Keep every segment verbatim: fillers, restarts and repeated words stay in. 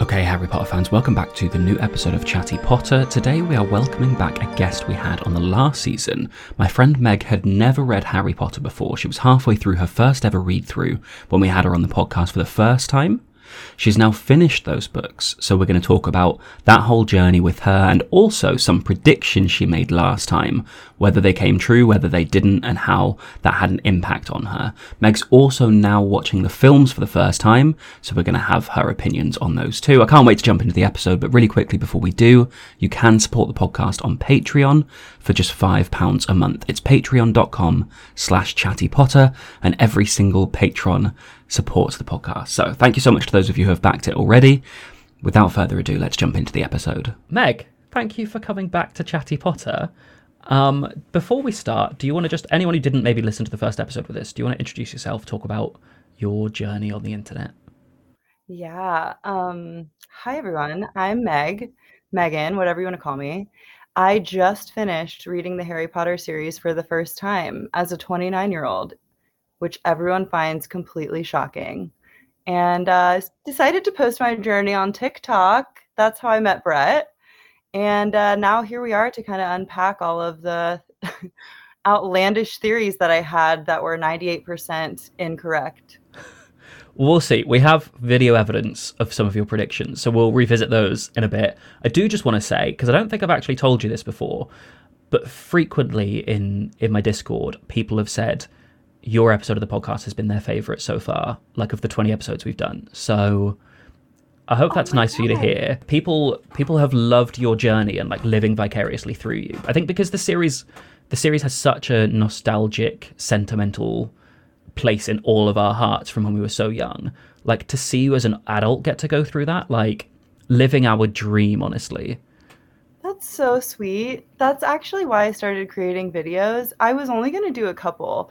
Okay, Harry Potter fans, welcome back to the new episode of Chatty Potter. Today we are welcoming back a guest we had on the last season. My friend Meg had never read Harry Potter before. She was halfway through her first ever read through when we had her on the podcast for the first time. She's now finished those books, so we're going to talk about that whole journey with her and also some predictions she made last time, whether they came true, whether they didn't, and how that had an impact on her. Meg's also now watching the films for the first time, so we're going to have her opinions on those too. I can't wait to jump into the episode, but really quickly before we do, you can support the podcast on Patreon for just five pounds a month. It's patreon.com slash chattypotter, and every single patron supports the podcast. So thank you so much to those of you who have backed it already. Without further ado, let's jump into the episode. Meg, thank you for coming back to Chatty Potter. Um, before we start, do you want to just, anyone who didn't maybe listen to the first episode with us, do you want to introduce yourself, talk about your journey on the internet? Yeah. Um, hi, everyone. I'm Meg, Megan, whatever you want to call me. I just finished reading the Harry Potter series for the first time as a twenty-nine-year-old, which everyone finds completely shocking. And uh, decided to post my journey on TikTok. That's how I met Brett. And uh, now here we are to kind of unpack all of the outlandish theories that I had that were ninety-eight percent incorrect. We'll see. We have video evidence of some of your predictions, so we'll revisit those in a bit. I do just want to say, because I don't think I've actually told you this before, but frequently in, in my Discord, people have said your episode of the podcast has been their favourite so far, like of the twenty episodes we've done. So I hope that's Oh my nice for you to God. hear. People people have loved your journey and like living vicariously through you. I think because the series the series has such a nostalgic, sentimental place in all of our hearts from when we were so young. Like to see you as an adult get to go through that, like living our dream, honestly. That's so sweet. That's actually why I started creating videos. I was only going to do a couple.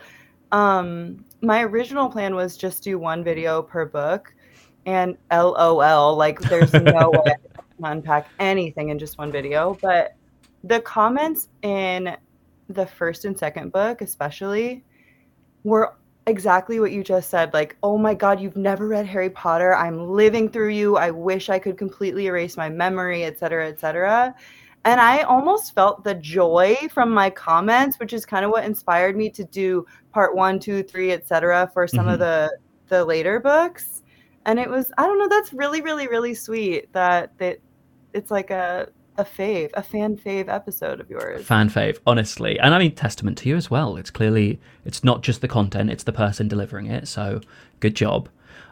Um, my original plan was just do one video per book, and LOL, like there's no way I can unpack anything in just one video. But the comments in the first and second book, especially, were exactly what you just said. Like, oh my God, you've never read Harry Potter. I'm living through you. I wish I could completely erase my memory, et cetera, et cetera. And I almost felt the joy from my comments, which is kind of what inspired me to do part one, two, three, et cetera for some Mhm. of the the later books. And it was, I don't know, that's really, really, really sweet that that it's like a a fave, a fan fave episode of yours. Fan fave, honestly. And I mean, testament to you as well. It's clearly, it's not just the content, it's the person delivering it. So good job.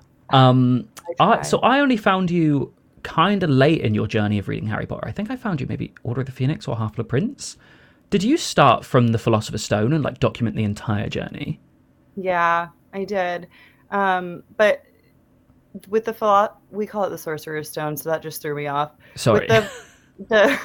Um, I I, try. so I only found you kind of late in your journey of reading Harry Potter. I think I found you maybe Order of the Phoenix or Half-Blood Prince. Did you start from the Philosopher's Stone and like document the entire journey? Yeah, I did. Um, but with the philo- we call it the Sorcerer's Stone, so that just threw me off. With Sorry. the the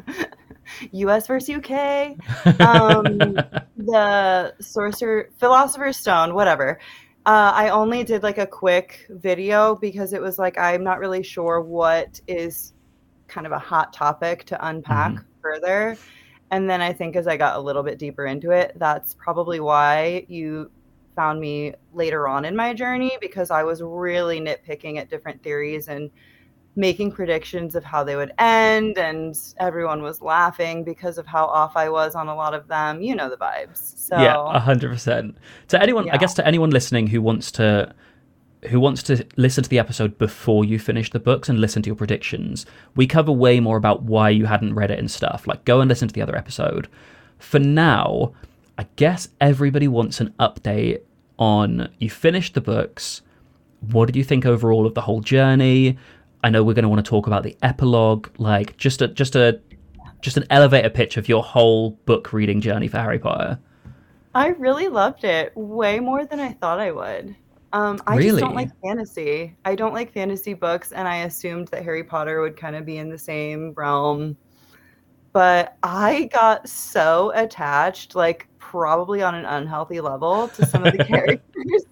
U S versus U K, um, the Sorcerer Philosopher's Stone, whatever. Uh, I only did like a quick video because it was like I'm not really sure what is kind of a hot topic to unpack Mhm. further. And then I think as I got a little bit deeper into it, that's probably why you found me later on in my journey, because I was really nitpicking at different theories and making predictions of how they would end, and everyone was laughing because of how off I was on a lot of them. You know the vibes. Yeah, So a hundred percent. To anyone, I yeah. guess, to anyone listening who wants to, who wants to listen to the episode before you finish the books and listen to your predictions, we cover way more about why you hadn't read it and stuff. Like, go and listen to the other episode. For now, I guess everybody wants an update on you finished the books. What did you think overall of the whole journey? I know we're going to want to talk about the epilogue, like just a just a just an elevator pitch of your whole book reading journey for Harry Potter. I really loved it way more than I thought I would. Um, I just don't like Really? fantasy. I don't like fantasy books, and I assumed that Harry Potter would kind of be in the same realm. But I got so attached, like probably on an unhealthy level, to some of the characters,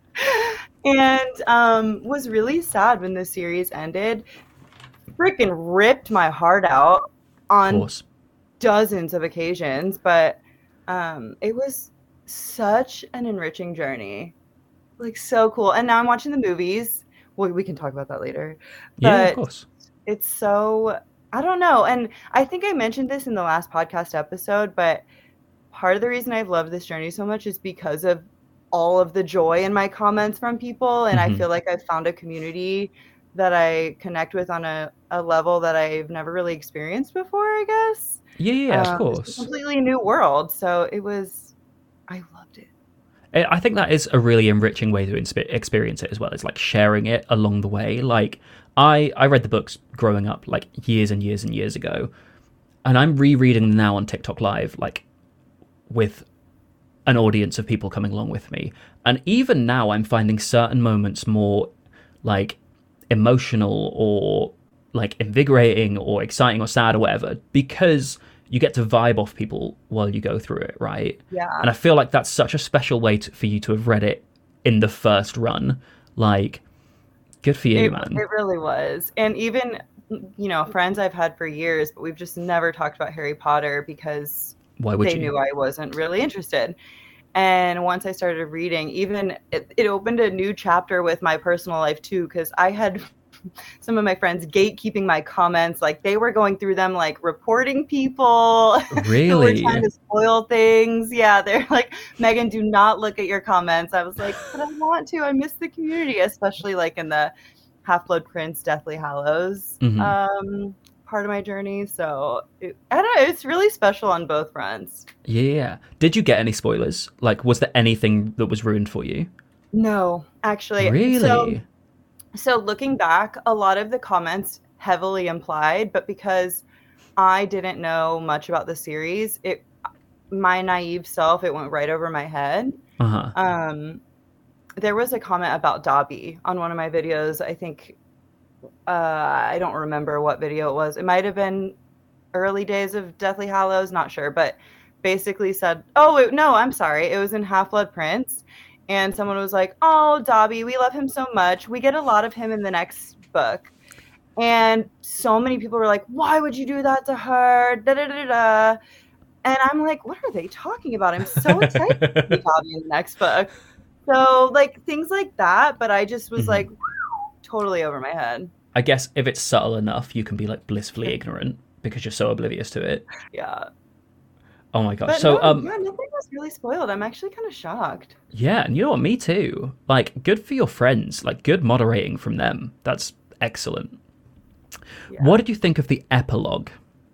and um, was really sad when the series ended. Freaking ripped my heart out Of on course. dozens of occasions, but um, it was such an enriching journey. Like so cool. And now I'm watching the movies, well, we can talk about that later. Yeah, of But course. it's so, I don't know. And I think I mentioned this in the last podcast episode, but part of the reason I've loved this journey so much is because of all of the joy in my comments from people. And Mm-hmm. I feel like I've found a community that I connect with on a, a level that I've never really experienced before, I guess. Yeah, yeah, Um, of course. It's a completely new world. So it was, I loved it. I think that is a really enriching way to insp- experience it as well. It's like sharing it along the way. Like I, I read the books growing up like years and years and years ago, and I'm rereading them now on TikTok Live, like with an audience of people coming along with me. And even now I'm finding certain moments more like emotional or like invigorating or exciting or sad or whatever, because you get to vibe off people while you go through it, right? Yeah. And I feel like that's such a special way to, for you to have read it in the first run. Like, good for you, it, man. It really was. And even, you know, friends I've had for years, but we've just never talked about Harry Potter because Why would they you? knew I wasn't really interested. And once I started reading, even it, it opened a new chapter with my personal life too, because I had some of my friends gatekeeping my comments, like they were going through them, like reporting people Really? who were trying to spoil things. Yeah, they're like, Megan, do not look at your comments. I was like, but I want to. I miss the community, especially like in the Half-Blood Prince, Deathly Hallows Mhm. um, part of my journey. So it, I don't know, it's really special on both fronts. Yeah. Did you get any spoilers? Like, was there anything that was ruined for you? No, actually. Really? So, so looking back, a lot of the comments heavily implied, but because I didn't know much about the series, it my naive self, it went right over my head. Uh-huh. Um, there was a comment about Dobby on one of my videos. I think, uh, I don't remember what video it was. It might have been early days of Deathly Hallows, not sure, but basically said, oh, it, no, I'm sorry. It was in Half-Blood Prince. And someone was like, oh, Dobby, we love him so much. We get a lot of him in the next book. And so many people were like, why would you do that to her? Da, da, da, da. And I'm like, what are they talking about? I'm so excited to see Dobby in the next book. So, like, things like that. But I just was mm-hmm. like, totally over my head. I guess if it's subtle enough, you can be, like, blissfully ignorant because you're so oblivious to it. Yeah. Oh my gosh. But so no, um yeah, nothing was really spoiled. I'm actually kind of shocked. Yeah, and you know what, me too. Like, good for your friends. Like, good moderating from them. That's excellent. Yeah. What did you think of the epilogue?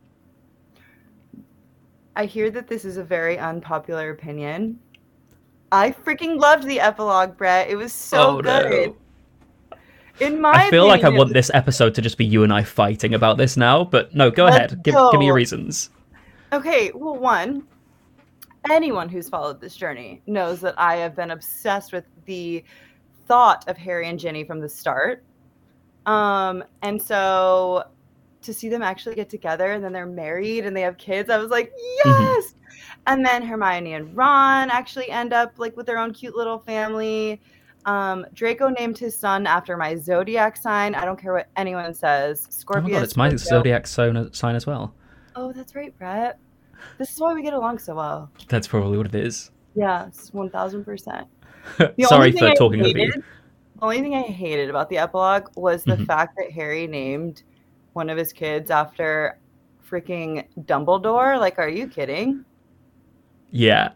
I hear that this is a very unpopular opinion. I freaking loved the epilogue, Brett. It was so oh, good. No. In my I feel opinion, like I want was... this episode to just be you and I fighting about this now, but no, go Let's ahead. Give, go. give me your reasons. Okay, well, one, anyone who's followed this journey knows that I have been obsessed with the thought of Harry and Ginny from the start. Um, and so to see them actually get together and then they're married and they have kids, I was like, yes! Mm-hmm. And then Hermione and Ron actually end up like with their own cute little family. Um, Draco named his son after my zodiac sign. I don't care what anyone says. Scorpius. Oh my God, it's my Scorpio. Zodiac sign as well. Oh, that's right, Brett. This is why we get along so well. That's probably what it is. Yeah, it's one thousand percent. Sorry for I talking hated, over you. The only thing I hated about the epilogue was the mm-hmm. fact that Harry named one of his kids after freaking Dumbledore. Like, are you kidding? Yeah.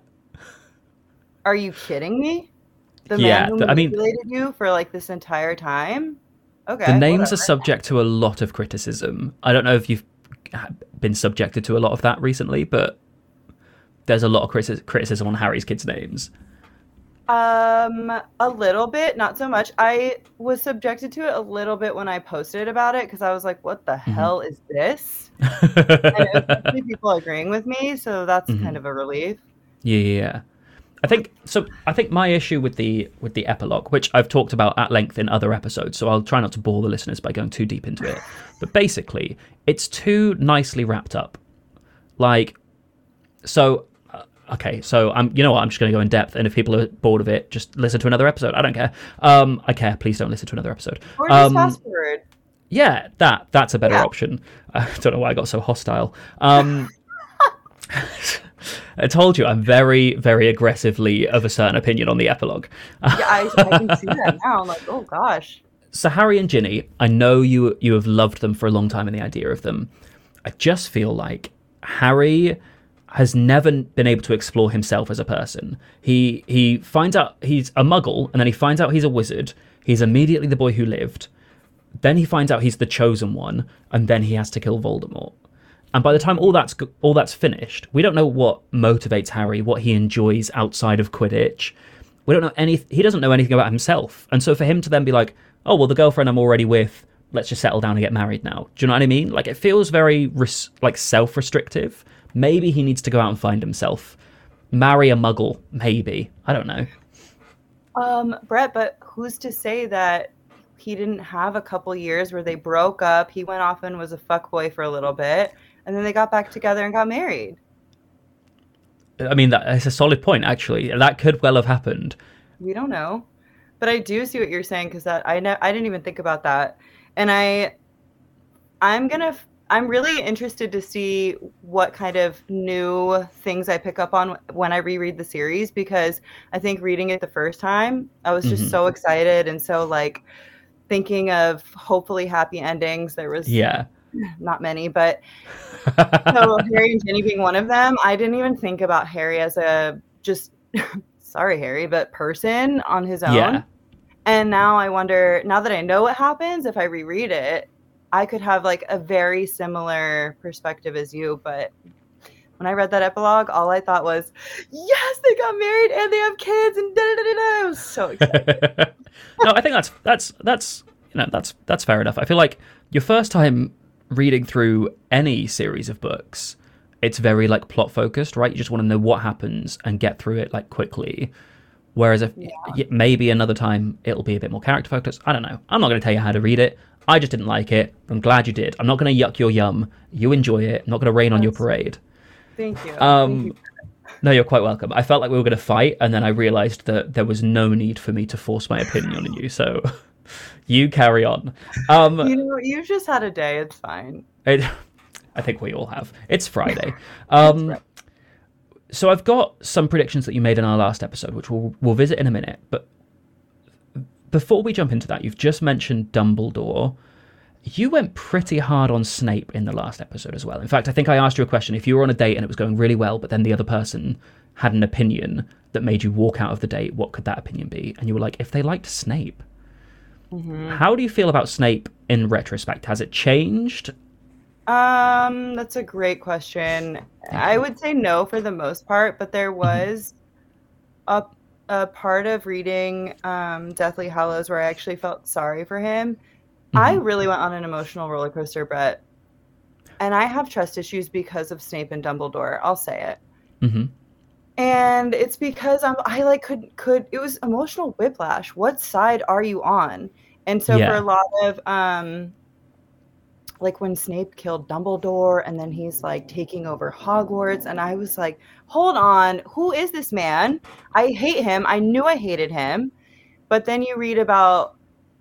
Are you kidding me? The yeah, man who the, manipulated I mean, you for like this entire time? Okay. The names whatever. are subject to a lot of criticism. I don't know if you've been subjected to a lot of that recently, but there's a lot of criti- criticism on Harry's kids' names. Um, a little bit, not so much. I was subjected to it a little bit when I posted about it because I was like, "What the mm-hmm. hell is this?" And it was people agreeing with me, so that's mm-hmm. kind of a relief. Yeah, yeah. I think so. I think my issue with the with the epilogue, which I've talked about at length in other episodes, so I'll try not to bore the listeners by going too deep into it. But basically, it's too nicely wrapped up. Like, so uh, okay, so I'm. You know what? I'm just going to go in depth, and if people are bored of it, just listen to another episode. I don't care. Um, I care. Please don't listen to another episode. Or just um, fast forward. Yeah, that that's a better yeah. option. I don't know why I got so hostile. Um. I told you I'm very, very aggressively of a certain opinion on the epilogue. Yeah, I, I can see that now. I'm like, oh gosh. So Harry and Ginny, I know you you have loved them for a long time and the idea of them. I just feel like Harry has never been able to explore himself as a person. He he finds out he's a muggle, and then he finds out he's a wizard. He's immediately the boy who lived. Then he finds out he's the chosen one, and then he has to kill Voldemort. And by the time all that's all that's finished, we don't know what motivates Harry, what he enjoys outside of Quidditch. We don't know any. He doesn't know anything about himself, and so for him to then be like, "Oh well, the girlfriend I'm already with, let's just settle down and get married now." Do you know what I mean? Like, it feels very res- like self-restrictive. Maybe he needs to go out and find himself, marry a muggle. Maybe, I don't know. Um, Brett, but who's to say that he didn't have a couple years where they broke up? He went off and was a fuckboy for a little bit, and then they got back together and got married. I mean, that's a solid point, actually. That could well have happened. We don't know. But I do see what you're saying, because that I, ne- I didn't even think about that. And I, I'm going to, I'm really interested to see what kind of new things I pick up on when I reread the series, because I think reading it the first time, I was just mm-hmm. so excited and so like thinking of hopefully happy endings. There was yeah. not many, but so Harry and Ginny being one of them. I didn't even think about Harry as a just sorry Harry but person on his own. Yeah. And now I wonder, now that I know what happens, if I reread it, I could have like a very similar perspective as you. But when I read that epilogue, all I thought was, yes, they got married and they have kids and da da da da. I was so excited. No, I think that's that's that's you know that's that's fair enough. I feel like your first time reading through any series of books, it's very like plot focused, right? You just want to know what happens and get through it like quickly. Whereas if yeah. maybe another time it'll be a bit more character focused. I don't know. I'm not going to tell you how to read it. I just didn't like it. I'm glad you did. I'm not going to yuck your yum. You enjoy it. I'm not going to rain That's, on your parade. Thank you. Um, Thank you. No, you're quite welcome. I felt like we were going to fight, and then I realized that there was no need for me to force my opinion on you. So you carry on. Um, you know, you've just had a day. It's fine. It, I think we all have. It's Friday. Um, right. So I've got some predictions that you made in our last episode, which we'll, we'll visit in a minute. But before we jump into that, you've just mentioned Dumbledore. You went pretty hard on Snape in the last episode as well. In fact, I think I asked you a question. If you were on a date and it was going really well, but then the other person had an opinion that made you walk out of the date, what could that opinion be? And you were like, if they liked Snape. Mm-hmm. How do you feel about Snape in retrospect? Has it changed? Um, that's a great question. I would say no for the most part, but there was mm-hmm. a, a part of reading um, Deathly Hallows where I actually felt sorry for him. Mm-hmm. I really went on an emotional roller coaster, Brett. And I have trust issues because of Snape and Dumbledore. I'll say it. Mm-hmm. And it's because I'm, I like could, could, it was emotional whiplash. What side are you on? And so yeah. for a lot of, um, like when Snape killed Dumbledore and then he's like taking over Hogwarts. And I was like, hold on, who is this man? I hate him. I knew I hated him. But then you read about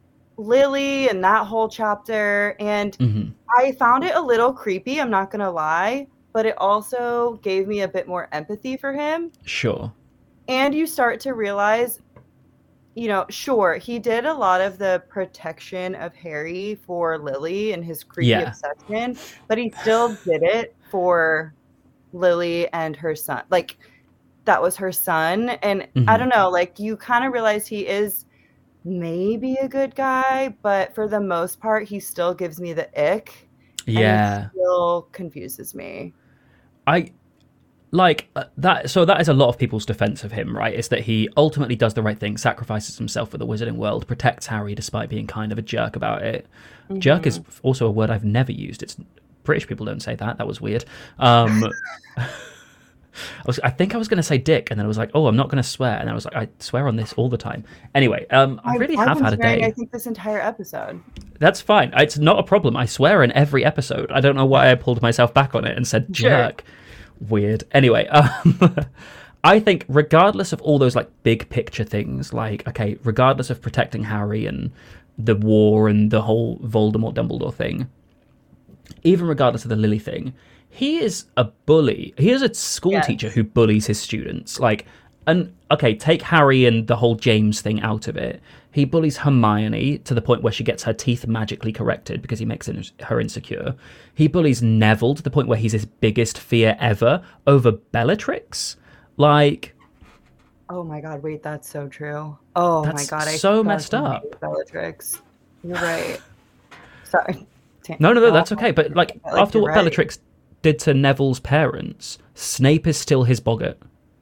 Lily and that whole chapter. And mm-hmm. I found it a little creepy. I'm not going to lie. But it also gave me a bit more empathy for him. Sure. And you start to realize, you know, sure, he did a lot of the protection of Harry for Lily and his creepy yeah. obsession, but he still did it for Lily and her son. Like, that was her son. And mm-hmm. I don't know, like, you kind of realize he is maybe a good guy, but for the most part, he still gives me the ick. Yeah. And it still confuses me. I... Like, uh, that, so that is a lot of people's defense of him, right? Is that he ultimately does the right thing, sacrifices himself for the wizarding world, protects Harry despite being kind of a jerk about it. Mm-hmm. Jerk is also a word I've never used. It's British people don't say that. That was weird. Um, I, was, I think I was going to say dick, and then I was like, oh, I'm not going to swear. And then I was like, I swear on this all the time. Anyway, um, I really I've have had a day. I think this entire episode. That's fine. It's not a problem. I swear in every episode. I don't know why I pulled myself back on it and said jerk. Sure. Weird. Anyway, um, I think regardless of all those like big picture things, like, okay, regardless of protecting Harry and the war and the whole Voldemort Dumbledore thing, even regardless of the Lily thing, he is a bully. He is a school yes. teacher who bullies his students. Like, and okay, take Harry and the whole James thing out of it. He bullies Hermione to the point where she gets her teeth magically corrected because he makes her insecure. He bullies Neville to the point where he's his biggest fear ever over Bellatrix. Like... Oh my god, wait, that's so true. Oh that's my god, I so messed up. Bellatrix. You're right. Sorry. No, no, no, that's okay. But, like, like after what right. Bellatrix did to Neville's parents, Snape is still his boggart.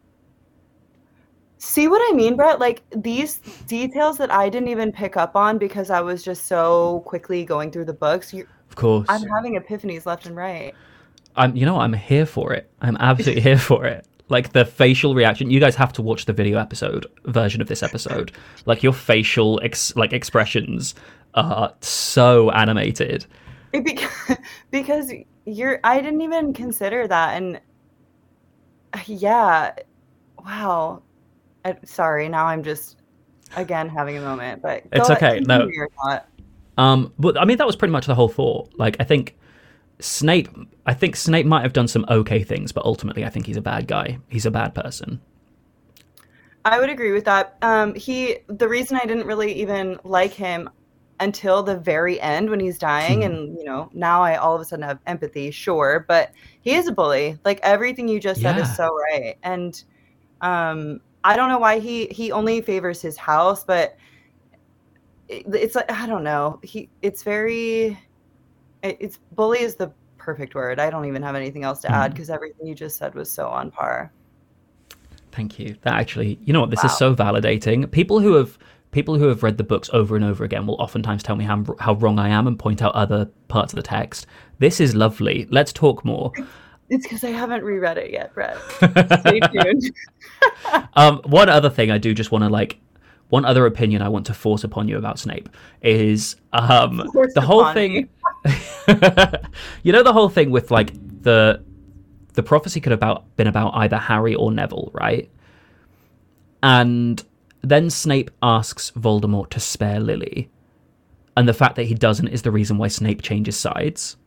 See what I mean, Brett? Like, these details that I didn't even pick up on because I was just so quickly going through the books. You're, of course. I'm having epiphanies left and right. I'm, you know, I'm here for it. I'm absolutely here for it. Like, the facial reaction. You guys have to watch the video episode version of this episode. Like, your facial, ex- like, expressions are so animated. Because, because you're, I didn't even consider that. And, yeah, wow. I, sorry, now I'm just, again, having a moment, but it's okay. No, your thought. um, but I mean, that was pretty much the whole thought. Like, I think Snape, I think Snape might have done some okay things, but ultimately, I think he's a bad guy. He's a bad person. I would agree with that. Um, he, the reason I didn't really even like him until the very end when he's dying, Hmm. and you know, now I all of a sudden have empathy, sure, but he is a bully. Like everything you just said Yeah. is so right, and um. I don't know why he, he only favors his house, but it, it's like, I don't know. He, it's very, it, it's bully is the perfect word. I don't even have anything else to Mm. add because everything you just said was so on par. Thank you. That actually, you know what, this Wow. is so validating. People who have people who have read the books over and over again will oftentimes tell me how, how wrong I am and point out other parts of the text. This is lovely. Let's talk more. It's because I haven't reread it yet, Brett. Stay tuned. um, one other thing I do just want to like, one other opinion I want to force upon you about Snape is um, Force the whole upon thing. You know the whole thing with like the the prophecy could have about been about either Harry or Neville, right? And then Snape asks Voldemort to spare Lily, and the fact that he doesn't is the reason why Snape changes sides.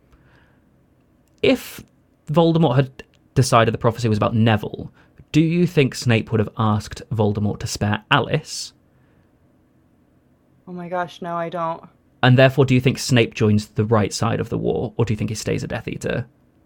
If Voldemort had decided the prophecy was about Neville, do you think Snape would have asked Voldemort to spare Alice? Oh my gosh, no, I don't. And therefore, do you think Snape joins the right side of the war, or do you think he stays a Death Eater?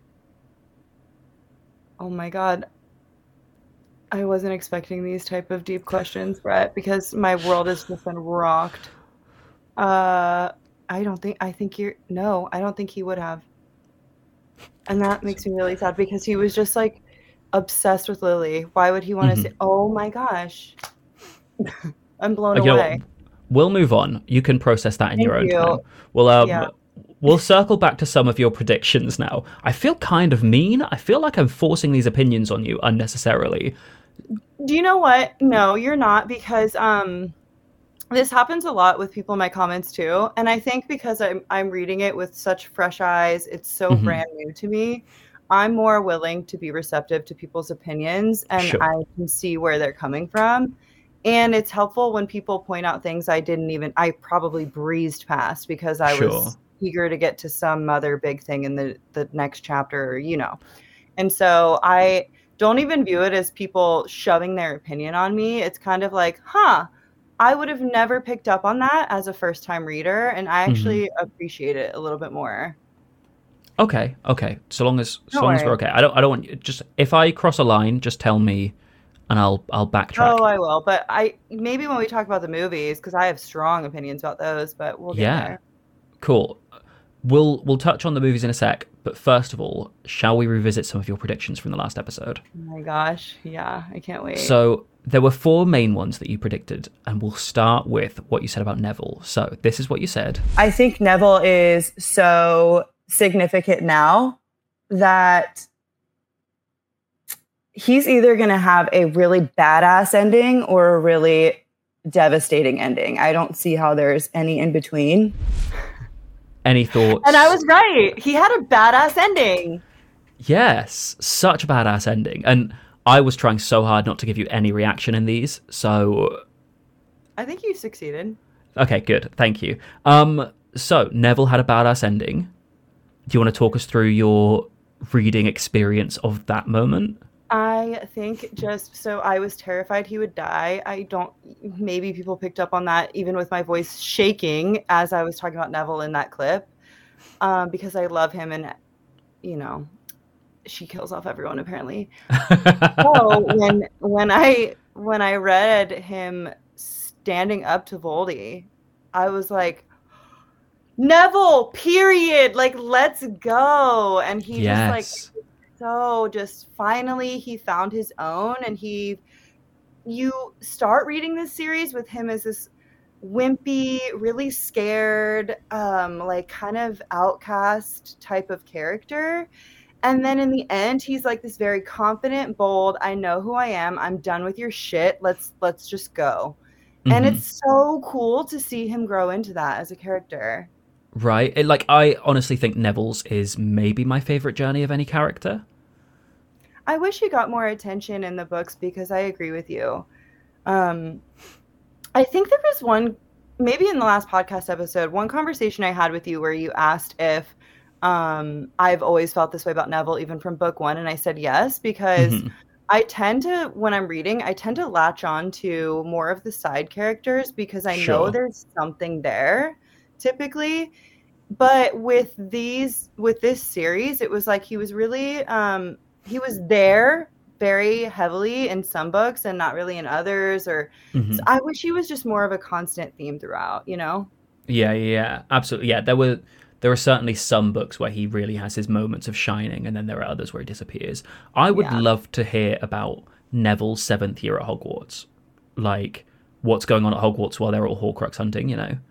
Oh my god. I wasn't expecting these type of deep questions, Brett, because my world has just been rocked. Uh, I don't think, I think you're, no, I don't think he would have. And that makes me really sad because he was just like obsessed with Lily. Why would he want to Mhm. say, oh my gosh. I'm blown You know away. what? We'll move on. You can process that in Thank your own you. time. We'll, um, Yeah. we'll circle back to some of your predictions now. I feel kind of mean. I feel like I'm forcing these opinions on you unnecessarily. Do you know what? No, you're not, because um, this happens a lot with people in my comments too. And I think because I'm I'm reading it with such fresh eyes, it's so Mhm. brand new to me. I'm more willing to be receptive to people's opinions, and Sure. I can see where they're coming from. And it's helpful when people point out things I didn't even, I probably breezed past because I Sure. was eager to get to some other big thing in the, the next chapter, you know. And so I don't even view it as people shoving their opinion on me. It's kind of like, huh, I would have never picked up on that as a first time reader. And I actually appreciate it a little bit more. Okay, okay. So long as so Don't long as we're worry. okay. I don't I don't want you just if I cross a line, just tell me and I'll I'll backtrack. Oh, I will. But I maybe when we talk about the movies, because I have strong opinions about those, but we'll get Yeah. there. Cool. We'll we'll touch on the movies in a sec, but first of all, shall we revisit some of your predictions from the last episode? Oh my gosh. Yeah, I can't wait. So there were four main ones that you predicted, and we'll start with what you said about Neville. So this is what you said. I think Neville is so significant now that he's either going to have a really badass ending or a really devastating ending. I don't see how there's any in between. Any thoughts? And I was right. He had a badass ending. Yes, such a badass ending. And I was trying so hard not to give you any reaction in these. So I think you succeeded. okay, good. Thank you. Um, so Neville had a badass ending. Do you want to talk us through your reading experience of that moment? I think just so I was terrified he would die. I don't, maybe people picked up on that even with my voice shaking as I was talking about Neville in that clip, um, because I love him and, you know, she kills off everyone apparently. So when when I when I read him standing up to Voldy, I was like, Neville, period. Like, let's go. And he yes. just like so just finally he found his own, and he you start reading this series with him as this wimpy, really scared, um, like kind of outcast type of character. And then in the end, he's like this very confident, bold, I know who I am. I'm done with your shit. Let's let's just go. Mm-hmm. And it's so cool to see him grow into that as a character. Right. It, like, I honestly think Neville's is maybe my favorite journey of any character. I wish he got more attention in the books because I agree with you. Um, I think there was one, maybe in the last podcast episode, one conversation I had with you where you asked if Um, I've always felt this way about Neville, even from book one. And I said yes, because mm-hmm. I tend to, when I'm reading, I tend to latch on to more of the side characters because I sure. know there's something there typically. But with these, with this series, it was like he was really, um, he was there very heavily in some books and not really in others. Or mm-hmm. so I wish he was just more of a constant theme throughout, you know? Yeah, yeah, absolutely. Yeah, there were... There are certainly some books where he really has his moments of shining, and then there are others where he disappears. I would yeah. love to hear about Neville's seventh year at Hogwarts. Like, what's going on at Hogwarts while they're all Horcrux hunting, you know?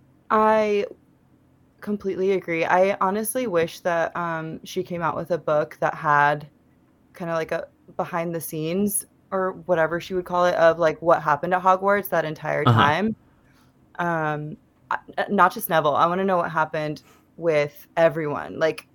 I completely agree. I honestly wish that um, she came out with a book that had kind of like a behind the scenes, or whatever she would call it, of like what happened at Hogwarts that entire time. Uh-huh. Um, not just Neville. I want to know what happened with everyone, like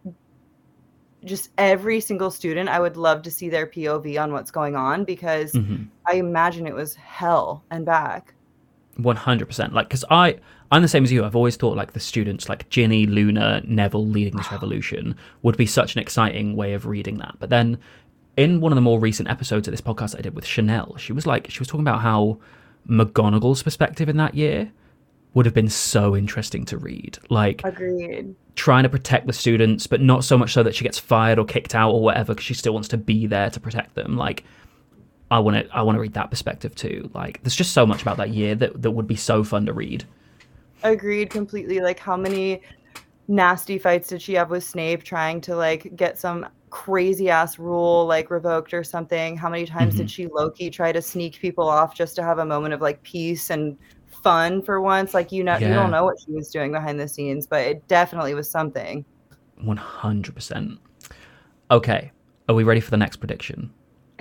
just every single student. I would love to see their P O V on what's going on, because mm-hmm. I imagine it was hell and back. one hundred percent. Like, because I I'm the same as you. I've always thought like the students, like Ginny, Luna, Neville leading this revolution would be such an exciting way of reading that. But then in one of the more recent episodes of this podcast I did with Chanel, she was like she was talking about how McGonagall's perspective in that year would have been so interesting to read. Like, agreed. Trying to protect the students, but not so much so that she gets fired or kicked out or whatever, because she still wants to be there to protect them. Like, I want to, I want to read that perspective too. Like, there's just so much about that year that that would be so fun to read. Agreed completely. Like, how many nasty fights did she have with Snape trying to like get some crazy ass rule like revoked or something? How many times mm-hmm. did she low-key try to sneak people off just to have a moment of like peace and fun for once? Like, you know, yeah. you don't know what she was doing behind the scenes, but it definitely was something. one hundred percent. Okay, are we ready for the next prediction?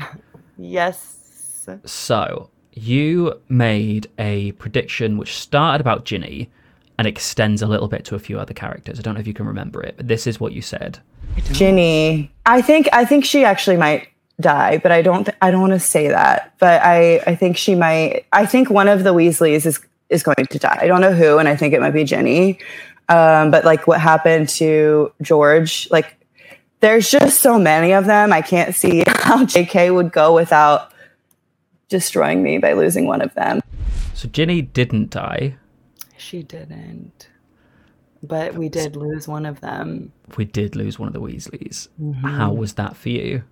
Yes. So you made a prediction which started about Ginny and extends a little bit to a few other characters. I don't know if you can remember it, but this is what you said. Ginny, I think I think she actually might die, but I don't th- I don't want to say that, but I I think she might. I think one of the Weasleys is is going to die. I don't know who, and I think it might be Ginny. Um, but like what happened to George, like there's just so many of them. I can't see how J K would go without destroying me by losing one of them. So Ginny didn't die. She didn't. But we did lose one of them. We did lose one of the Weasleys. Mm-hmm. How was that for you?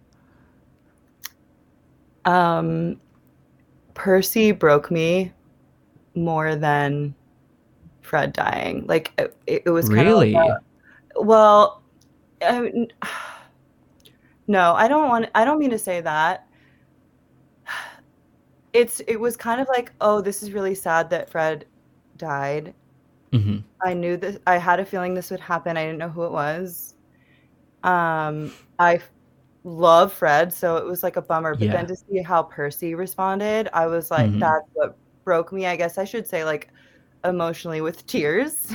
Um, Percy broke me more than Fred dying. Like it, it was kind really of like a, well I, no I don't want I don't mean to say that. It's it was kind of like, oh, this is really sad that Fred died. Mm-hmm. I knew that I had a feeling this would happen. I didn't know who it was. um I love Fred, so it was like a bummer, but yeah. then to see how Percy responded, I was like, mm-hmm. that's what broke me. I guess I should say like emotionally, with tears.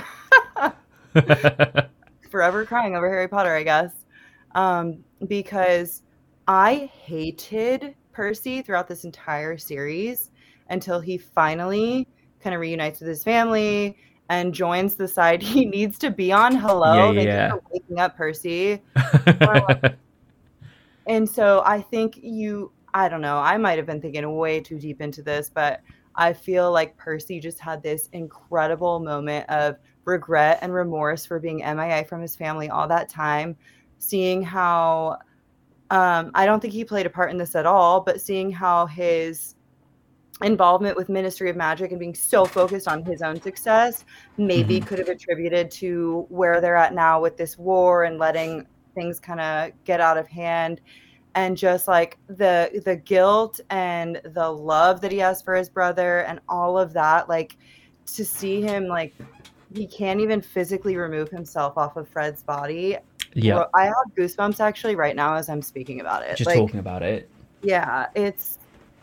Forever crying over Harry Potter, I guess. Um, because I hated Percy throughout this entire series until he finally kind of reunites with his family and joins the side he needs to be on. Hello, yeah, thank yeah. you for waking up, Percy. and so I think you, I don't know, I might have been thinking way too deep into this, but I feel like Percy just had this incredible moment of regret and remorse for being M I A from his family all that time, seeing how, um, I don't think he played a part in this at all, but seeing how his involvement with Ministry of Magic and being so focused on his own success maybe mm-hmm. could have attributed to where they're at now with this war and letting things kind of get out of hand. And just like the the guilt and the love that he has for his brother and all of that, like to see him, like he can't even physically remove himself off of Fred's body. Yeah, I have goosebumps actually right now as I'm speaking about it. Just like, talking about it. Yeah, it's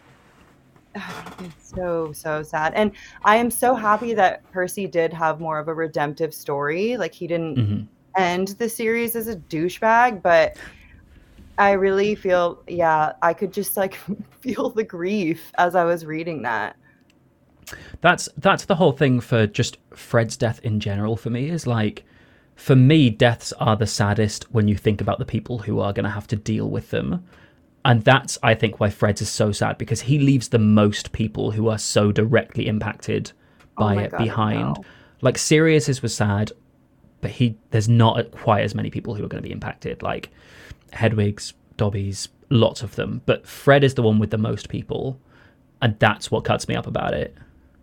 it's so so sad, and I am so happy that Percy did have more of a redemptive story. Like he didn't mm-hmm. end the series as a douchebag, but I really feel, yeah, I could just like feel the grief as I was reading that. That's that's the whole thing for just Fred's death in general for me, is like, for me, deaths are the saddest when you think about the people who are going to have to deal with them. And that's, I think, why Fred's is so sad, because he leaves the most people who are so directly impacted by oh it God, behind. No. Like Sirius's was sad, but he there's not quite as many people who are going to be impacted. Like Hedwig's, Dobby's, lots of them. But Fred is the one with the most people, and that's what cuts me up about it.